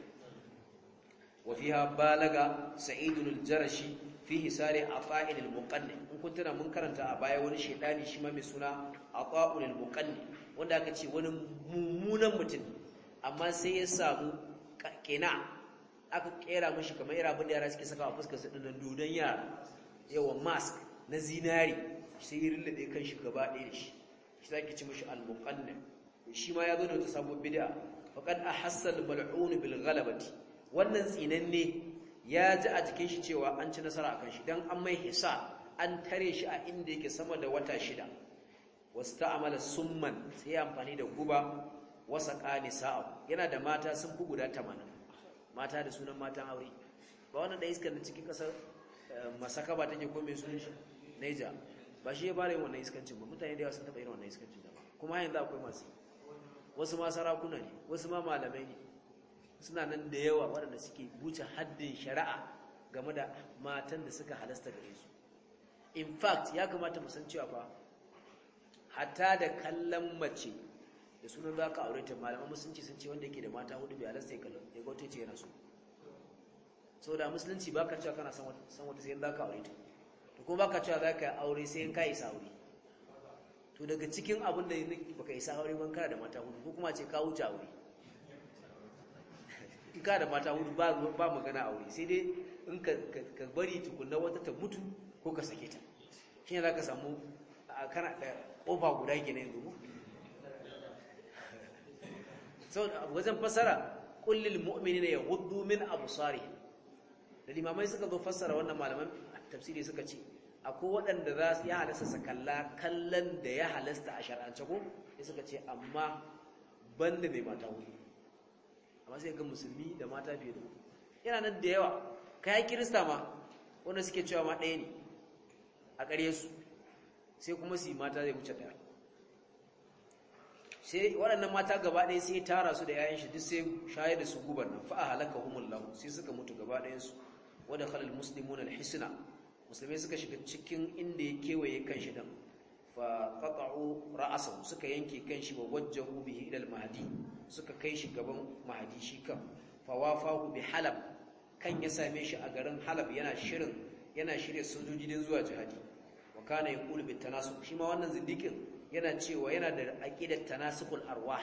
Wa fiha balaga Sa'id al-Jarashi fi hisari Ata'il al-Muqanni. In kun tana mun karanta a baya wani shedani shi ma mai suna Ata'ul al-Muqanni, wanda aka ce wani mummunan mutum amma sai ya samu kina aka kera mishi kamar irin abin da yara suke saka a fuskar su dinnan dodon yara, yawa mask na zinari, sai ya rullube kan shi gaba ɗaya da shi. Shi zaki ci mishi al-Muqanni. Shi ma ya zo da wata sabon bid'a. Faqad ahassa al-mal'un bil ghalabati. Wannan tsinanne ya ji a jikin shi cewa an ci nasara akan shi, dan an mai hisa, an tare shi a inda yake sama da wata shida. Wasta'amala summan, sai ya amfani da guba wasaqa nisaa yana da mata sun fi guda tamanin mata da sunan matan aure ba wannan da iskar da cikin kasar Masaka ba take ko mai sunan shi Niger ba shi ya bare wannan iskancin ba mutane da yawa sun taba irin wannan iskancin da ba kuma yanzu akwai masu wasu ma sarakuna ne wasu ma malamai ne suna nan da yawa waɗanda suke buce haddin shari'a game da matan da suka halasta gare su in fact ya kamata mu san cewa fa hatta da kallon mace da sunan za ka aure ta malaman musulunci sun ce wanda yake da mata hudu bai halasta ya kallon ya gauta ce yana so so da musulunci ba ka cewa kana san wata sai za ka aure ta to kuma ba ka cewa za ka aure sai ka isa aure to daga cikin abin da baka isa aure ban kana da mata hudu ko kuma ce ka wuce aure in ka da mata hudu ba ba magana aure sai dai in ka ka bari tukunna wata ta mutu ko ka sake ta shine zaka samu kana da kofa guda gine yanzu so wajen fasara kullil mu'minina yaghuddu min absarihim da limamai suka zo fassara wannan malaman tafsiri suka ce akwai waɗanda za su ya halasta su kalla kallon da ya halasta a shar'ance ko sai suka ce amma banda mai mata hudu amma sai ga musulmi da mata fiye da hudu yana nan da yawa kai kirista ma wanda suke cewa ma ɗaya ne a ƙarye su sai kuma su yi mata zai wuce ɗaya sai waɗannan mata gaba ɗaya sai tara su da yayan shi duk sai shayar da su gubar nan fa halaka humullahu sai suka mutu gaba ɗayan su wadda khalal muslimuna alhisna musulmai suka shiga cikin inda ya kewaye kanshi dan fa qata'u ra'sahu suka yanke kanshi wa wajjahu bihi ila al-mahdi suka kai shi gaban mahdi shi kan fa wafahu bi halab kan ya same shi a garin halab yana shirin yana shirye sojoji din zuwa jihadi wa kana yaqulu bit tanasuk shi ma wannan zindikin yana cewa yana da aqidar tanasukul arwah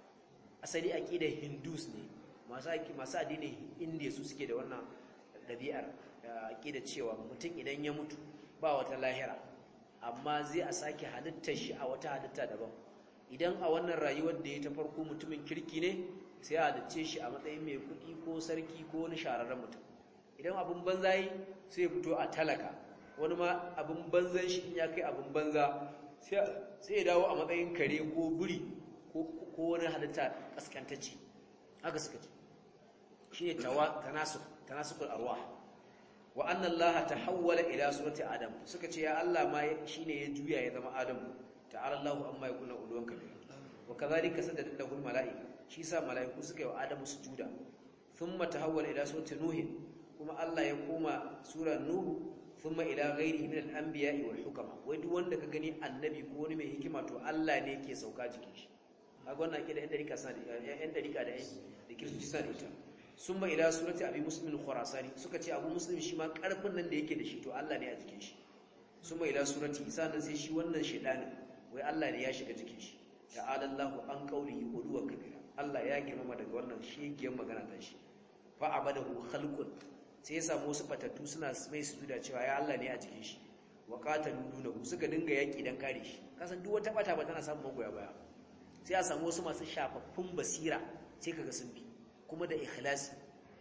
asali aqidar hindus ne masu masu addinin indiya su suke da wannan dabi'ar aqidar cewa mutum idan ya mutu ba wata lahira amma zai a sake halittar shi a wata halitta daban idan a wannan rayuwar da ya ta farko mutumin kirki ne sai a halicce shi a matsayin mai kuɗi ko sarki ko wani shararren mutum idan abin banza yi sai ya fito a talaka wani ma abin banzan shi in ya kai abin banza sai ya dawo a matsayin kare ko buri ko wani halitta kaskantacce haka suka ce shi ne tanasukul arwah wa anna Allah tahawwala ila surati adam suka ce ya Allah ma shine ya juya ya zama adam ta'ala Allahu amma yakuna uluwan kabir wa kadhalika sajada lahu malaika shi sa malaiku suka yi wa adamu sujuda thumma tahawwala ila surati nuh kuma Allah ya koma sura nuh thumma ila ghairihi min al-anbiya'i wal hukama wai duk wanda ka gani annabi ko wani mai hikima to Allah ne yake sauka jikin shi kaga wannan akida ɗan dariƙa sana ɗan dariƙa da da kiristoci sana ita summa ila surati abi muslim al-khurasani suka ce abu muslim shi ma karfin nan da yake da shi to Allah ne a jikin shi summa ila surati isa nan sai shi wannan shedani wai Allah ne ya shiga jikin shi ta'ala Allahu an qawlihi uluwa kabira Allah ya girmama daga wannan shegiyar magana ta shi fa abadahu khalqun sai ya samu wasu fatattu suna mai sujuda cewa ya Allah ne a jikin shi wa qatalu dunahu suka dinga yaki dan kare shi kasan duk wata bata ba tana samun magoya baya sai a samu wasu masu shafaffun basira sai kaga sun bi kuma da ikhlasi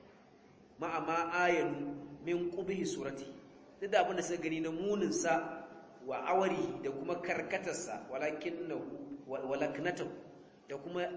ma'a ma ayanu min qubhi surati duk da abin da suka gani na munin sa wa awari da kuma karkatarsa walakinahu walaknatahu da kuma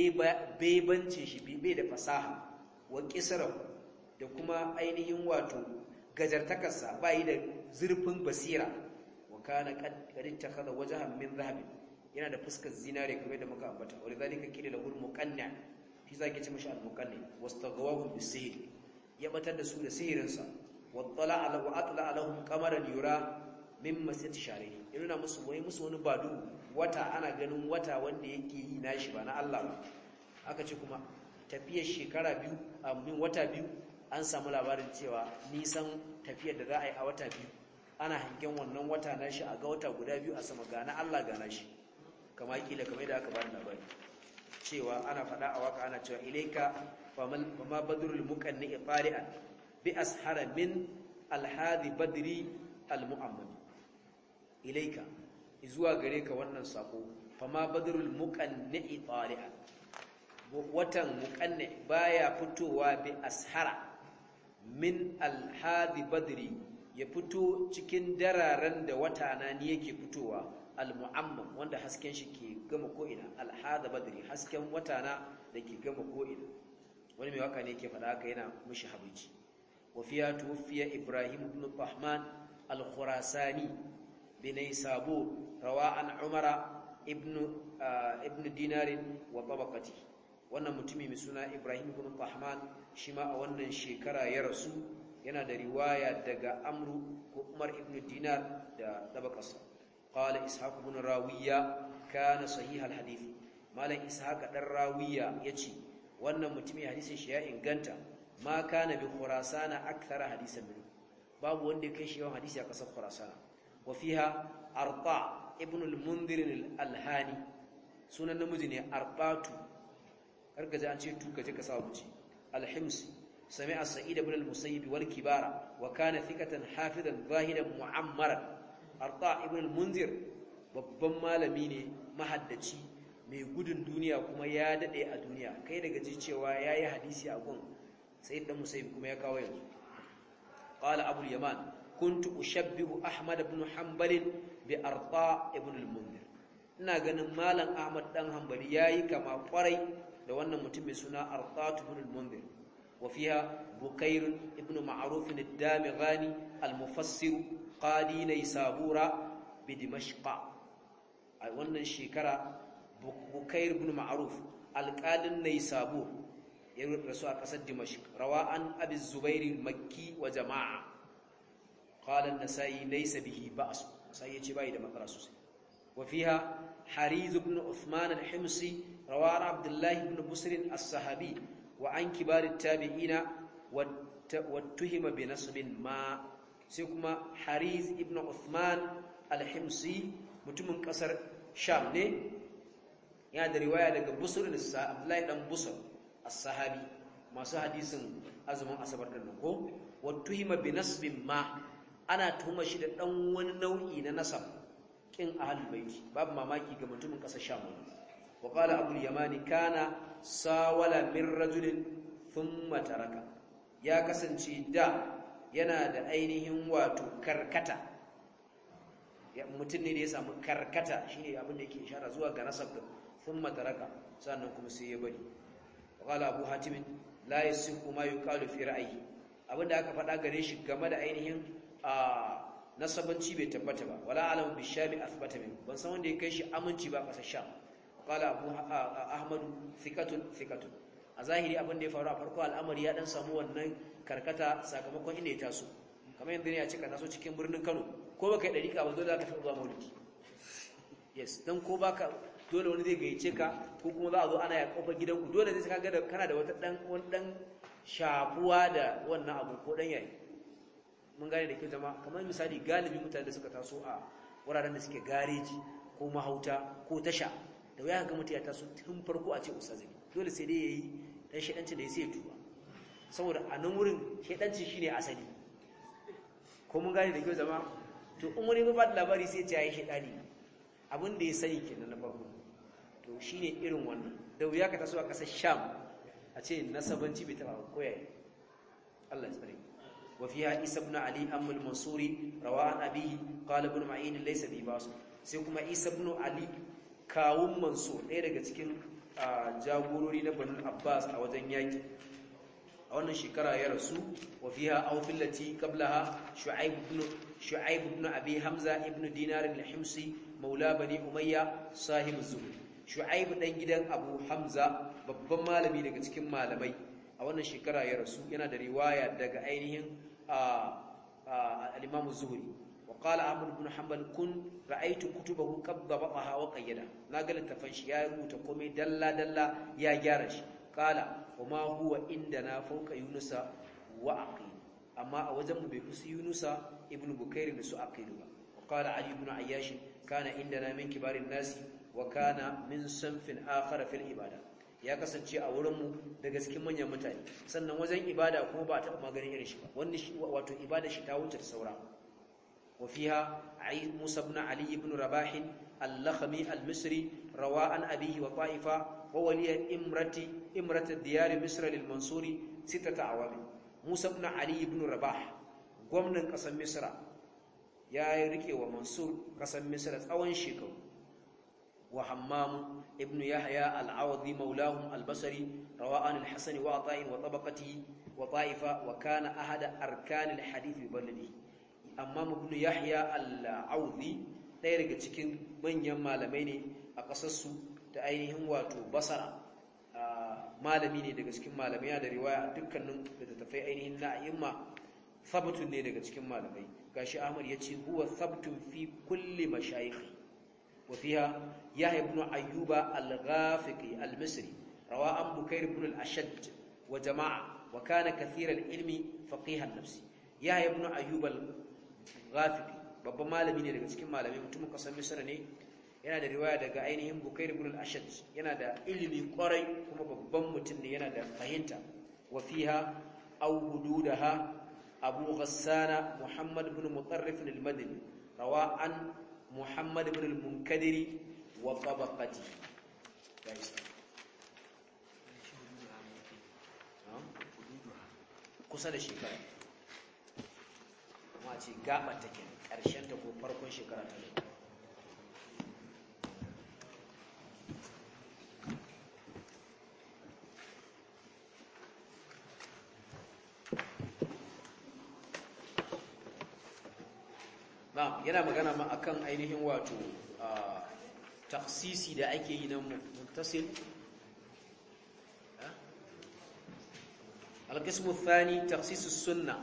bebancin shi bai da fasaha wa qisrahu da kuma ainihin wato gajartakarsa bai da zurfin basira wa kana qad ittakhadha wajhan min dhahabin yana da fuskar zinare kamar da muka ambata wa lidhalika kila lahu muqanna shi zaki ce mashi al-muqanni wastaghwahu bis-sihr ya batar da su da sihirinsa wa tala ala wa atla alahum qamaran yura min masjid shari yana musu wai musu wani badu wata ana ganin wata wanda yake yi nashi ba na Allah ba aka ce kuma tafiyar shekara biyu a min wata biyu an samu labarin cewa nisan tafiyar da za a yi a wata biyu ana hangen wannan wata nashi a ga wata guda biyu a sama ga na Allah ga nashi kama kila kamar da aka ba da labari cewa ana faɗa a waka ana cewa ilaika fama badrul muqanni fari'an bi ashara min alhadi badri almu'ammam ilaika zuwa gare ka wannan sako fama badrul muqanni fari'an watan muqanni baya fitowa bi ashara min alhadi badri ya fito cikin dararen da wata na ni yake fitowa al-mu'ammam wanda hasken shi ke gama ko'ina al-hada badri hasken watana da ke gama ko'ina wani mai waka ne ke faɗa haka yana mushi habici wa fiya tuwfiya ibrahim ibn tahman al-khurasani binay sabur rawa an umara ibn ibn dinar wa tabaqati wannan mutumi mai suna ibrahim ibn tahman shi ma a wannan shekara ya rasu yana da riwaya daga amru ko umar ibn dinar da tabaqasa qala ishaq ibn rawiya kana sahih al-hadith malam ishaq dan rawiya yace wannan mutumin hadisin shi ya inganta ma kana bi khurasana akthara hadisan min babu wanda ya kai shi yawan hadisi a kasar khurasana wa fiha arta ibn al-mundhir al-alhani sunan namiji ne arbatu kargaje an ce tu kaje ka sa wuce al-himsi sami'a sa'id ibn al-musayyib wal kibara wa kana thiqatan hafizan zahidan mu'ammaran arta ibn al-mundhir babban malami ne mahaddaci mai gudun duniya kuma ya dade a duniya kai daga ji cewa yayi hadisi a gun sayyid dan musayyib kuma ya kawo yanzu qala abul yaman kuntu ushabbihu ahmad ibn hanbal bi arta ibn al-mundhir ina ganin malam ahmad dan hanbali yayi kama kwarai da wannan mutum mai suna arta ibn al-mundhir wa fiha bukair ibn ma'ruf ad-damighani al-mufassir qadi naysabura bi dimashq a wannan shekara bukair ibn ma'ruf alqalin naysabur ya rasu a kasar dimashq rawa an abi zubair al-makki wa jama'a qala an-nasai laysa bihi ba's sai yace bai da matsala sosai wa fiha hariz ibn uthman al-himsi rawa an abdullah ibn busr as-sahabi wa an kibar at-tabi'ina wa tuhima bi nasbin ma sai kuma hariz ibn uthman al-himsi mutumin kasar sham ne yana da riwaya daga busr abdullahi dan busr as-sahabi masu hadisin azumin asabar din nan ko wa tuhima bi nasbin ma ana tuhuma shi da dan wani nau'i na nasab kin ahlul baiti babu mamaki ga mutumin kasar sham wa qala abul yamani kana sawala min rajulin thumma taraka ya kasance da yana da ainihin wato karkata mutum ne da ya samu karkata shine abin da yake ishara zuwa ga nasab din thumma taraka sannan kuma sai ya bari qala abu hatim la yasihu ma yuqalu fi ra'yi abinda aka faɗa gare shi game da ainihin nasabanci bai tabbata ba wala alam bi shami athbata min ban san wanda ya kai shi aminci ba kasar sham qala abu ahmad thiqatun thiqatun a zahiri abinda ya faru a farko al'amari ya dan samu wannan karkata sakamakon inda ya taso kamar yanzu ne a cika taso cikin birnin Kano ko baka yi dariƙa ba dole za ka tafi zuwa maulidi yes dan ko baka dole wani zai gayyace ka ko kuma za a zo ana ya kofar gidanku dole zai kaga da kana da wata dan wani dan shafuwa da wannan abu ko dan yayi mun gane da kyau jama'a kamar misali galibi mutane da suka taso a wuraren da suke gareji ko mahauta ko tasha da waya ga mutum ya taso tun farko a ce ustazi dole sai dai yayi dan shedanci da ya sai tuba saboda a nan wurin shedanci shine asali ko mun gane da kyau jama'a to in wani ba da labari sai ya ce yayi shedani abin da ya sani kenan na farko to shine irin wannan da wuya ka taso a kasar sham a ce nasabanci bai taba koyaye Allah ya tsare wa fiha isa ibn ali amul mansuri rawa an abihi qala ibn ma'in laysa bi bas sai kuma isa ibn ali kawun mansur ɗaya daga cikin jagorori na banu abbas a wajen yaki a wannan shekara ya rasu wa fiha aw fillati qablaha shu'aib ibn shu'aib ibn abi hamza ibn dinar al-himsi maula bani umayya sahib zuhri shu'aib dan gidan abu hamza babban malami daga cikin malamai a wannan shekara ya rasu yana da riwaya daga ainihin al-imam zuhri wa qala ahmad ibn hanbal kun ra'aytu kutubahu qabdaha wa qayyada naga littafin shi ya rubuta komai dalla dalla ya gyara shi qala wama huwa indana fawqa yunusa wa aqil amma a wajen mu bai kusa yunusa ibn bukair da su aqil ba qala ali ibn ayyash kana indana min kibarin nasi wa kana min sanfin akhar fil ibada ya kasance a wurin mu daga cikin manyan mutane sannan wajen ibada kuma ba ta maganin irin shi ba wanda wato ibada shi ta wuce saura wa fiha Musa ibn Ali ibn Rabah al-Lakhmi al-Misri rawa an abihi wa ta'ifa wa waliya imrati imrati diyar Misr lil-Mansuri sittata awami Musa ibn Ali ibn Rabah gwamnan kasar Misra ya rike wa Mansur kasan Misra tsawon shekaru wa Hammam ibn Yahya al-Awdi maulahum al-Basri rawa an al-Hasan wa Ata'in wa tabaqatihi wa Ta'ifa wa kana ahada arkan al-hadith bi baladi Hammam ibn Yahya al-Awdi ɗaya daga cikin manyan malamai ne a ƙasarsu da ainihin wato Basra malami ne daga cikin malamai da riwaya dukkanin littattafai ainihin na a'imma sabtun ne daga cikin malamai gashi Ahmad yace huwa sabtun fi kulli mashayikh wa fiha Yahya ibn Ayyuba al-Ghafiqi al-Misri rawa an Bukair ibn al-Ashaj wa jama'a wa kana kathir al-ilmi faqih an-nafs Yahya ibn Ayyuba al-Ghafiqi babban malami ne daga cikin malamai mutumin kasar Misra ne yana da riwaya daga ainihin Bukair ibn al-Ashaj yana da ilimi kwarai kuma babban mutum ne yana da fahimta wa fiha aw hududaha Abu Ghassana Muhammad ibn Mutarrif al-Madini rawa an Muhammad ibn al-Munkadiri wa tabaqati kusa da shekara kuma ce gaba take karshen ta ko farkon shekara ta yana magana ma akan ainihin wato taksisi da ake yi na muttasil al-qismu ath-thani takhsis as-sunnah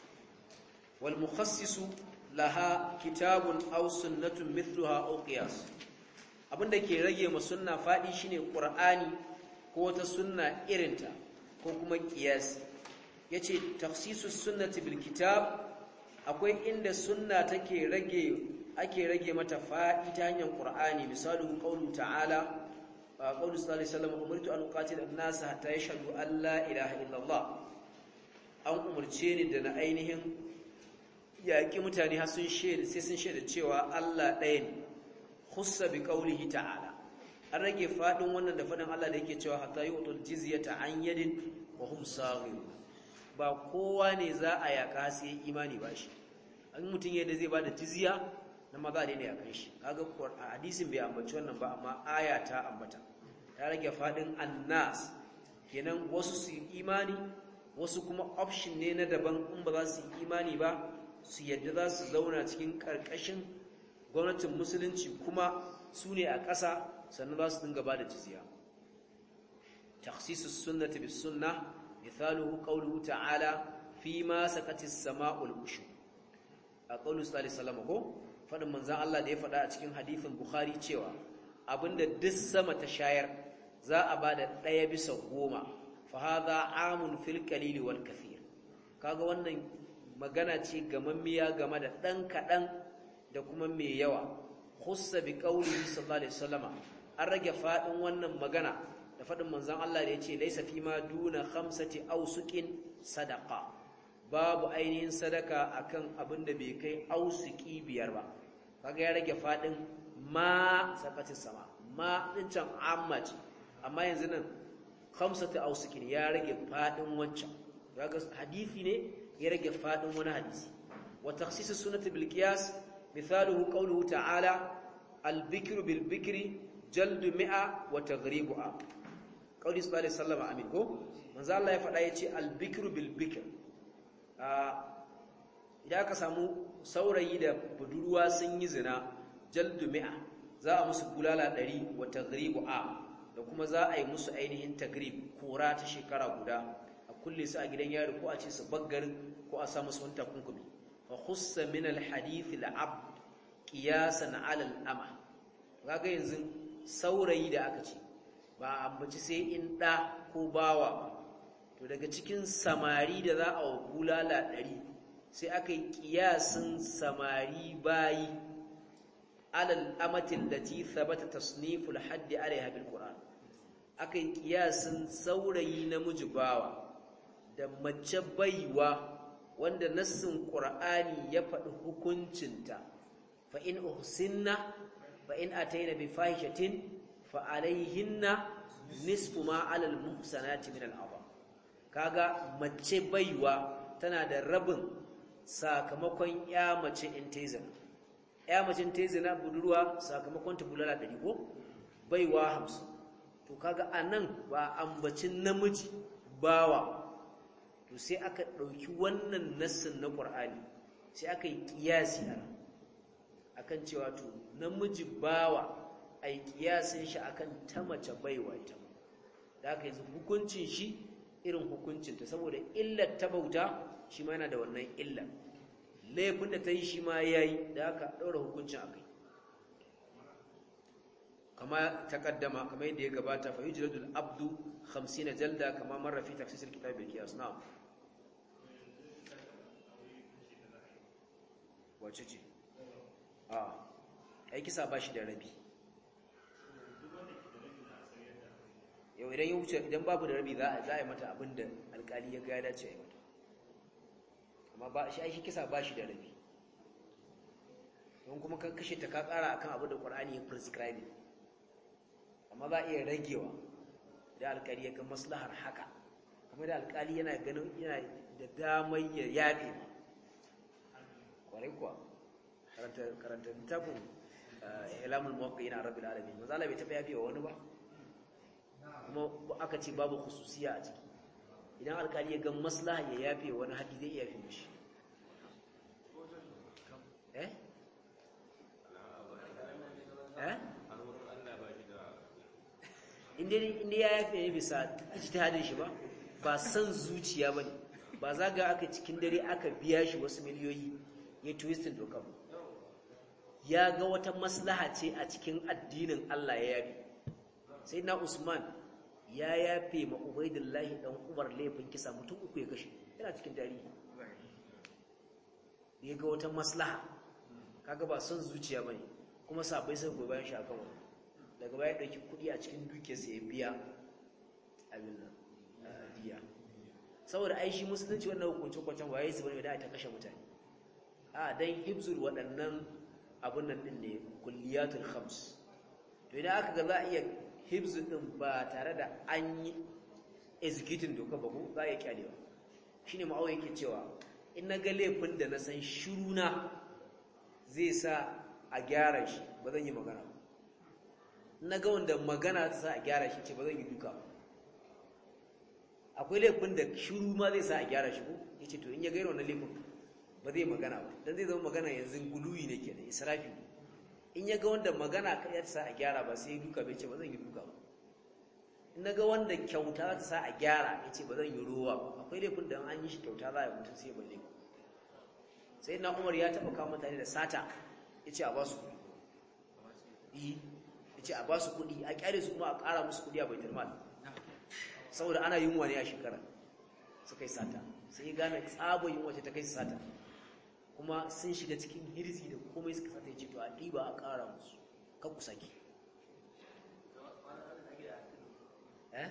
wal mukhassis laha kitabun aw sunnatun mithluha aw qiyas abinda ke rage ma sunna fadi shine qur'ani ko ta sunna irinta ko kuma qiyas yace takhsis as-sunnati bil kitab akwai inda sunna take rage ake rage mata fa'i ta hanyar Qur'ani misalin qaulu ta'ala qaulu sallallahu alaihi wasallam umirtu an uqatil an-nas hatta yashhadu an la ilaha illallah an umurce ni da na ainihin yaki mutane har sun shaida sai sun shaida cewa Allah ɗaya ne khussa bi qaulihi ta'ala an rage fadin wannan da fadin Allah da yake cewa hatta yu'tul jizyata an yadin wa hum saghirun ba kowa ne za a yaka sai imani ba shi an mutum yadda zai bada jizya na maza ne da yakan shi kaga hadisin bai ambaci wannan ba amma aya ta ambata ta rage fadin annas kenan wasu su imani wasu kuma option ne na daban in ba za su yi imani ba su yadda za su zauna cikin karkashin gwamnatin musulunci kuma su ne a ƙasa sannan za su dinga bada jizya takhsisus sunnati bis sunnah مثاله قوله تعالى فيما سقط السماء الأشو أقول صلى الله عليه وسلم ko fadin manzon Allah da ya fada a cikin hadisin Bukhari cewa abinda duk sama ta shayar za a bada daya bisa goma fa hadha amun fil qalil wal kathir kaga wannan magana ce gamammiya game da dan kadan da kuma mai yawa khussa bi qawlihi sallallahu alaihi wasallama an rage fadin wannan magana da faɗin manzan Allah da ya ce laisa fi ma duna khamsati ausukin sadaka babu ainihin sadaka akan abin da bai kai ausuki biyar ba kaga ya rage faɗin ma sakatin sama ma din can amma ce amma yanzu nan khamsati ausukin ya rage faɗin wancan kaga hadisi ne ya rage faɗin wani hadisi wa takhsisus sunnati bil qiyas mithaluhu qawluhu ta'ala al bikru bil bikri jaldu mi'a wa taghribu a kauli sallallahu alaihi wasallam amin ko manzo Allah ya faɗa yace al-bikru bil bikr idan aka samu saurayi da budurwa sun yi zina jaldu mi'a za a musu bulala ɗari wa taghribu a da kuma za a yi musu ainihin tagrib kora ta shekara guda a kulle su a gidan yari ko a ce su baggar ko a sa musu wani takunkumi fa khussa min al-hadith al-abd qiyasan ala al-ama kaga yanzu saurayi da aka ce ba ambaci sai in ɗa ko bawa ba to daga cikin samari da za a bulala ɗari sai aka yi ƙiyasin samari bayi alal amatin da ti thabata tasniful haddi alaiha bil qur'an aka yi ƙiyasin saurayi namiji bawa da mace baiwa wanda nassin qur'ani ya faɗi hukuncinta fa in uhsinna fa in ataina bi fahishatin fa alaihinna nisfu ma alal muhsanati min al-adha kaga mace baiwa tana da rabin sakamakon ya mace in ta zina ya macin ta zina budurwa sakamakon ta bulala ɗari ko baiwa hamsin to kaga anan ba ambacin namiji bawa to sai aka ɗauki wannan nassin na Qur'ani sai aka yi kiyasi a akan cewa to namiji bawa ai kiyasin shi akan ta mace baiwa ita da aka yanzu hukuncin shi irin hukuncin ta saboda illar ta bauta shi ma yana da wannan illar laifin da ta yi shi ma yayi da aka ɗaura hukuncin akai kama taqaddama kamar yadda ya gabata fa yujladul abdu khamsina jalda kama marra fi tafsir kitab al-qiyas na'am wace ce a ai kisa bashi da rabi yau idan ya wuce idan babu da rabi za a za a yi mata abinda alkali ya ga ya dace ya mata amma ba shi ai shi kisa bashi da rabi don kuma kan kashe ta ka kara akan abu da Qur'ani ya prescribe amma za a iya ragewa da alkali ya ga maslahar haka kuma da alkali yana ganin yana da damar ya yabe kwarai kuwa karanta karanta littafin ilamul muwaqqi'in rabbil alamin manzo Allah bai taba yabe wa wani ba kuma aka ce babu khususiya a ciki idan alkali ya ga maslaha ya yafe wani haƙi zai iya fi mishi eh eh inda inda ya yafe ne bisa ijtihadin shi ba ba san zuciya bane ba zaga aka cikin dare aka biya shi wasu miliyoyi ya twistin doka ba ya ga wata maslaha ce a cikin addinin Allah ya yafe sai na Usman ya yafe ma Ubaidullahi dan Umar laifin kisa mutum uku ya kashe yana cikin tarihi ya ga wata maslaha kaga ba son zuciya bane kuma sabai sai gobe bayan shi akan wani daga baya dauki kudi a cikin dukiyarsa ya biya abin nan diya saboda ai shi musulunci wannan hukunci kwacin waye su bane da ta kashe mutane a dan hibzul waɗannan abun nan din ne kulliyatul khams to idan aka ga za a iya hibzu din ba tare da an yi executing doka ba ko za a yi kyalewa shine ma'awa yake cewa in na ga laifin da na san shiruna zai sa a gyara shi ba zan yi magana ba na ga wanda magana ta sa a gyara shi ce ba zan yi duka ba akwai laifin da shiru ma zai sa a gyara shi ko ya ce to in ya gaira wannan laifin ba zai magana ba don zai zama magana yanzu guluyi ne ke da israfi in ya ga wanda magana ya sa a gyara ba sai duka bai ce ba zan yi duka ba in na ga wanda kyauta za ta sa a gyara ya ce ba zan yi ruwa ba akwai laifin da an yi shi kyauta za a yi mutum sai ya balle sai na umar ya taɓa kawo mutane da sata ya ce a ba su kuɗi ya ce a ba su kuɗi a ƙyale su kuma a ƙara musu kuɗi a baitul mal saboda ana yunwa ne a shekara suka yi sata sai ya gane tsabo yunwa ce ta kai su sata kuma sun shiga cikin hirzi da komai suka sata ya ce to a ɗiba a ƙara musu kan ku sake eh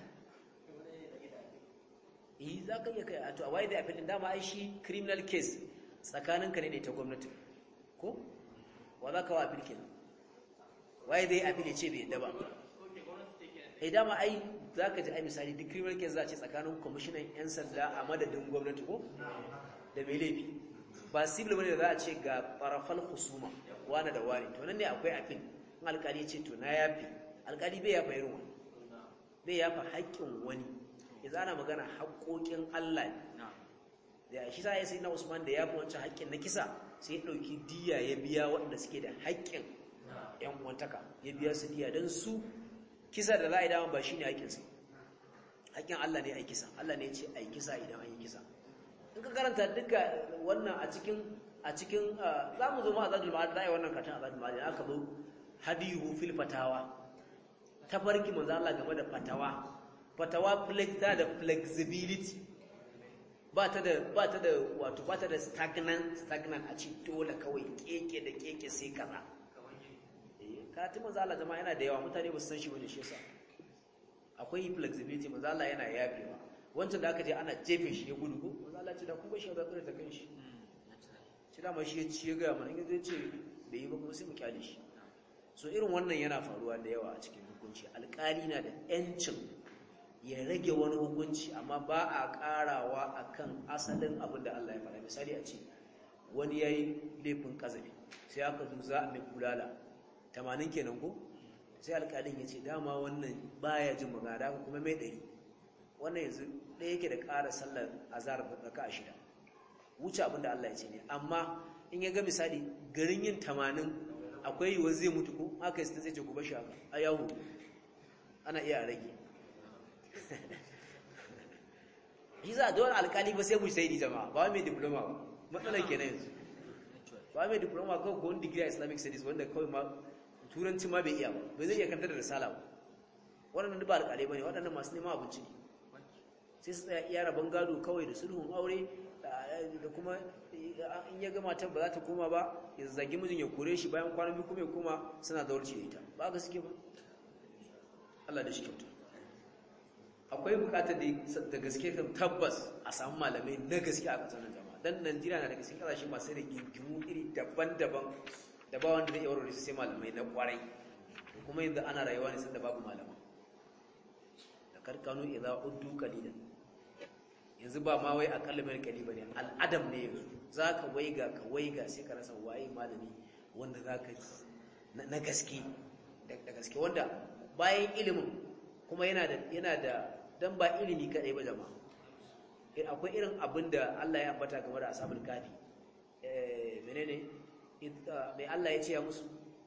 eh za ka iya kai a to a waye da appeal din dama ai shi criminal case tsakaninka ne da ta gwamnati ko wa za ka wa appeal kenan waye dai appeal ya ce bai yadda ba eh dama ai za ka ji ai misali duk criminal case za a ce tsakanin commissioner yan sanda a madadin gwamnati ko da mai laifi ba civil bane da za a ce ga farafal husuma wani da wani to nan ne akwai appeal in alkali ya ce to na yafi alkali bai yafa irin wani bai yafa haƙƙin wani yanzu ana magana haƙƙoƙin Allah ne da shi sa ya sai na Usman da yafi wancan haƙƙin na kisa sai ya ɗauki diya ya biya waɗanda suke da haƙƙin ƴan uwantaka ya biya su diya don su kisa da za a yi dama ba shi ne haƙƙinsu haƙƙin Allah ne a yi kisa Allah ne ya ce a yi kisa idan an yi kisa in ka karanta duka wannan a cikin a cikin za mu zo ma a zadul ma'ad za a yi wannan katon a zadul ma'ad da aka zo hadihu fil fatawa ta farki manzo Allah game da fatawa fatawa flexibility da flexibility ba ta da ba ta da wato ba ta da stagnant stagnant a ci dole kawai keke da keke sai kaza eh kati manzo Allah jama'a yana da yawa mutane ba su san shi bane shi yasa akwai flexibility manzo Allah yana yafewa wancan da aka je ana jefe shi ya gudu ko manzo Allah ce da ku ba shi da tsare ta kan shi shi da ma shi ya ci ya ga mana in zai ce bai yi ba kuma sai mu kyale shi so irin wannan yana faruwa da yawa a cikin hukunci alƙali na da yancin ya rage wani hukunci amma ba a ƙarawa akan asalin abin da Allah ya faɗa misali a ce wani yayi laifin kazafi sai aka zo za a mai bulala tamanin kenan ko sai alƙalin ya ce dama wannan baya jin magana da kuma mai ɗari wannan yanzu ɗaya yake da ƙara sallar azhar raka'a shida wuce abinda Allah ya ce ne amma in ya ga misali garin yin tamanin akwai yiwuwar zai mutu ko haka yi zai ce ku bashi haka a yahu ana iya rage shi za a dole alƙali ba sai mu sai ni jama'a ba mai diploma ba matsalar kenan yanzu ba mai diploma kawai ko wani digiri a islamic studies wanda kawai ma turanci ma bai iya ba bai zai iya kantar da risala ba waɗannan ba alƙalai ba ne waɗannan masu neman abinci ne sai su tsaya iya rabon gado kawai da sulhun aure da kuma in ya gama ta ba za ta koma ba ya zagi mijin ya kore shi bayan kwanan biyu kuma ya koma suna zaurci da ita ba ga suke ba Allah da shi kyauta akwai bukatar da gaske kan tabbas a samu malamai na gaske a ƙasar jama'a dan Najeriya na da gaske kasashe masu da gingimu iri daban-daban da ba wanda zai iya warware sai malamai na kwarai kuma yanzu ana rayuwa ne sanda babu malama da karkanu idza uddu qalilan yanzu ba ma wai akalla mai kali bane al'adam ne yanzu zaka waiga ka waiga sai ka rasa waye malami wanda zaka na gaske da gaske wanda bayan ilimin kuma yana da yana da dan ba ilimi kadai ba jama'a akwai irin abinda Allah ya ambata game da ashabul kafi eh menene mai Allah ya ce ya musu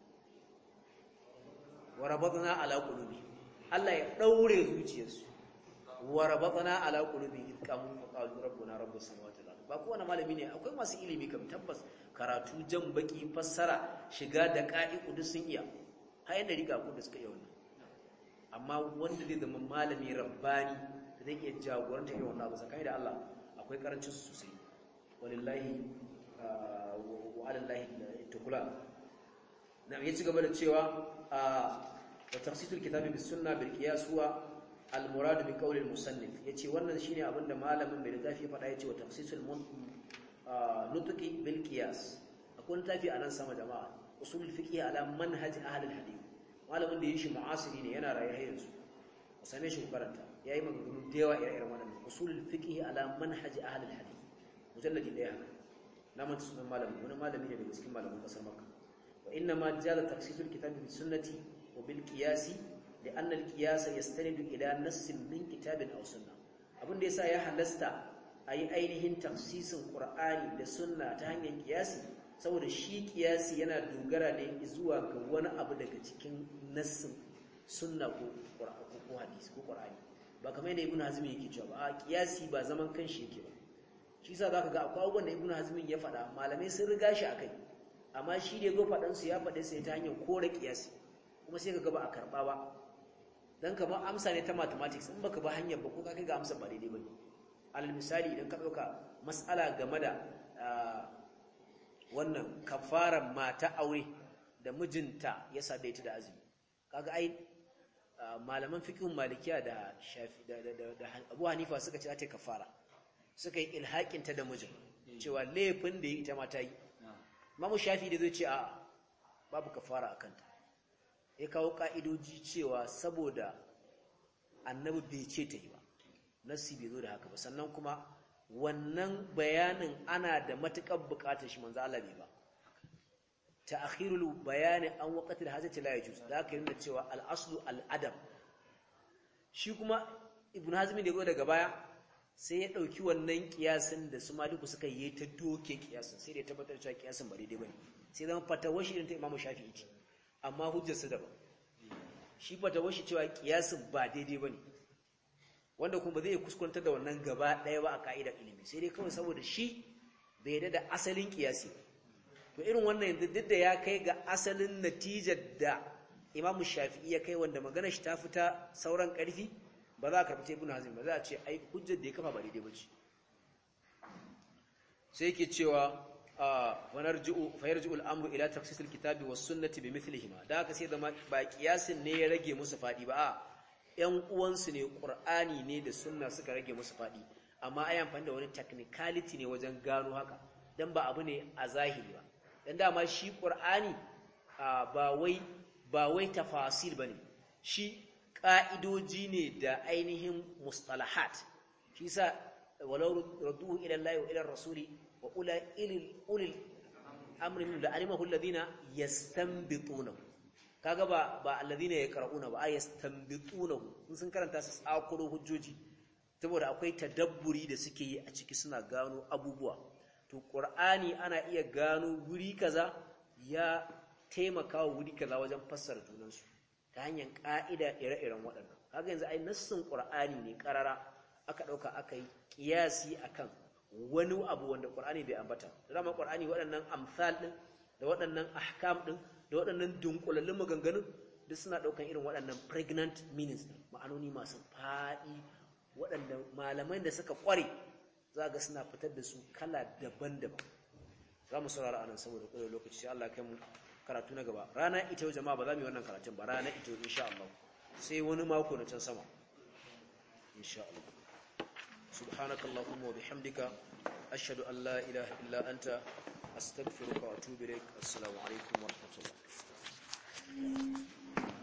warabatna ala qulubi Allah ya daure zuciyarsu warabatna ala qulubi idqamu qalu rabbuna rabbus samawati wal ardh ba kowane malami ne akwai masu ilimi kam tabbas karatu jan baki fassara shiga da qa'iqu duk sun iya har yanda riga ku da suka iya wannan amma wanda zai zama malami rabbani da zai iya jagoranta irin wannan abu sakai da Allah akwai karancin su sosai wallahi wa alallahi tukula na yaci gaba da cewa wa tafsirul kitabi bis sunna bil qiyas huwa al murad bi qawli al musannif yace wannan shine abinda malamin mai littafi ya faɗa yace wa tafsirul nutqi bil qiyas akwai littafi anan sama jama'a usul fiqh ala manhaj ahli al hadith malamin da yashi mu'asiri ne yana raye har yanzu sane shi karanta yayi maganganu da yawa ire-iren wannan usul fiqh ala manhaj ahli al hadith mujalladi daya haka na manta sunan malamin wani malami ne daga cikin malamin kasar makka wa inna ma jaza tafsirul kitabi bis sunnati wa bil qiyasi li anna al qiyas yastanidu ila nassin min kitabin aw sunna abin da yasa ya halasta ayi ainihin tafsirin qur'ani da sunna ta hanyar qiyasi saboda shi qiyasi yana dogara ne zuwa ga wani abu daga cikin nassin sunna ko qur'ani ko hadisi ko qur'ani ba kamar yadda ibnu hazmi yake cewa ba a qiyasi ba zaman kanshi yake ba shi yasa zaka ga akwai abubuwan da ibnu hazmin ya faɗa malamai sun riga shi akai amma shi da go faɗan su ya faɗe sai ta hanyar kore kiyasi kuma sai kaga ba a karba ba dan kamar amsa ne ta mathematics in baka ba hanyar ba ko ka kai ga amsa ba daidai bane alal misali idan ka dauka mas'ala game da wannan kafaran mata aure da mijinta ya sade ta da azumi kaga ai malaman fiqhun malikiya da shafi da da Abu Hanifa suka ce ta kafara suka yi ilhaƙinta da mijin cewa laifin da yi ita ma ta yi mamu shafi da zai ce a babu kafara a kanta ya kawo ƙa'idoji cewa saboda annabi bai ce ta yi ba nassi bai zo da haka ba sannan kuma wannan bayanin ana da matuƙar buƙatar shi manzo Allah bai ba ta'khirul bayani an waqtil hajati la yajuz da haka yana cewa al-aslu al-adab shi kuma ibn hazmi da zo daga baya sai ya ɗauki wannan kiyasin da su maliku suka yi ta doke kiyasin sai da ya tabbatar cewa kiyasin ba daidai ba ne sai zama fatawashi irin ta imamu shafi'i ce amma hujjarsu daban shi fatawashi cewa kiyasin ba daidai ba ne wanda kuma zai kuskuntar da wannan gaba ɗaya ba a ka'idar ilimi sai dai kawai saboda shi bai yarda da asalin kiyasi to irin wannan yanzu duk da ya kai ga asalin natijar da imamu shafi'i ya kai wanda magana shi ta fita sauran ƙarfi ba za a karɓi ibn hazm ba za a ce ai hujjar da ya kafa ba daidai ba ce sai yake cewa wa narji'u fa yarji'u al-amru ila tafsis al-kitabi was sunnati bi mithlihima da haka sai zama ba kiyasin ne ya rage musu fadi ba a ƴan uwansu ne qur'ani ne da sunna suka rage musu fadi amma ai amfani da wani technicality ne wajen gano haka dan ba abu ne a zahiri ba dan dama shi qur'ani ba wai ba wai tafasil bane shi ƙa'idoji ne da ainihin mustalahat shi sa walau radduhu ila Allah wa ila rasuli wa ula ilil ulil amrin da alimahu alladhina yastanbituna kaga ba ba alladhina yaqra'una ba yastanbituna sun karanta su tsakuro hujjoji saboda akwai tadabburi da suke yi a ciki suna gano abubuwa to qur'ani ana iya gano wuri kaza ya taimaka wa wuri kaza wajen fassara junansu ta hanyar ka'ida ire-iren waɗannan kaga yanzu ai nassin qur'ani ne karara aka dauka aka yi kiyasi akan wani abu wanda qur'ani bai ambata dama qur'ani waɗannan amsal din da waɗannan ahkam din da waɗannan dunkulallun maganganun duk suna daukan irin waɗannan pregnant meanings ma'anoni masu faɗi waɗanda malamai da suka ƙware za ga suna fitar da su kala daban-daban za mu saurara anan saboda ƙwarar lokaci sai Allah kai mu karatu na gaba rana ita yau jama'a ba za mu yi wannan karatun ba rana ita yau insha Allah sai wani mako na can sama insha Allah subhanakallahumma wa bihamdika ashhadu an la ilaha illa anta astaghfiruka wa atubu ilaik assalamu alaikum wa rahmatullah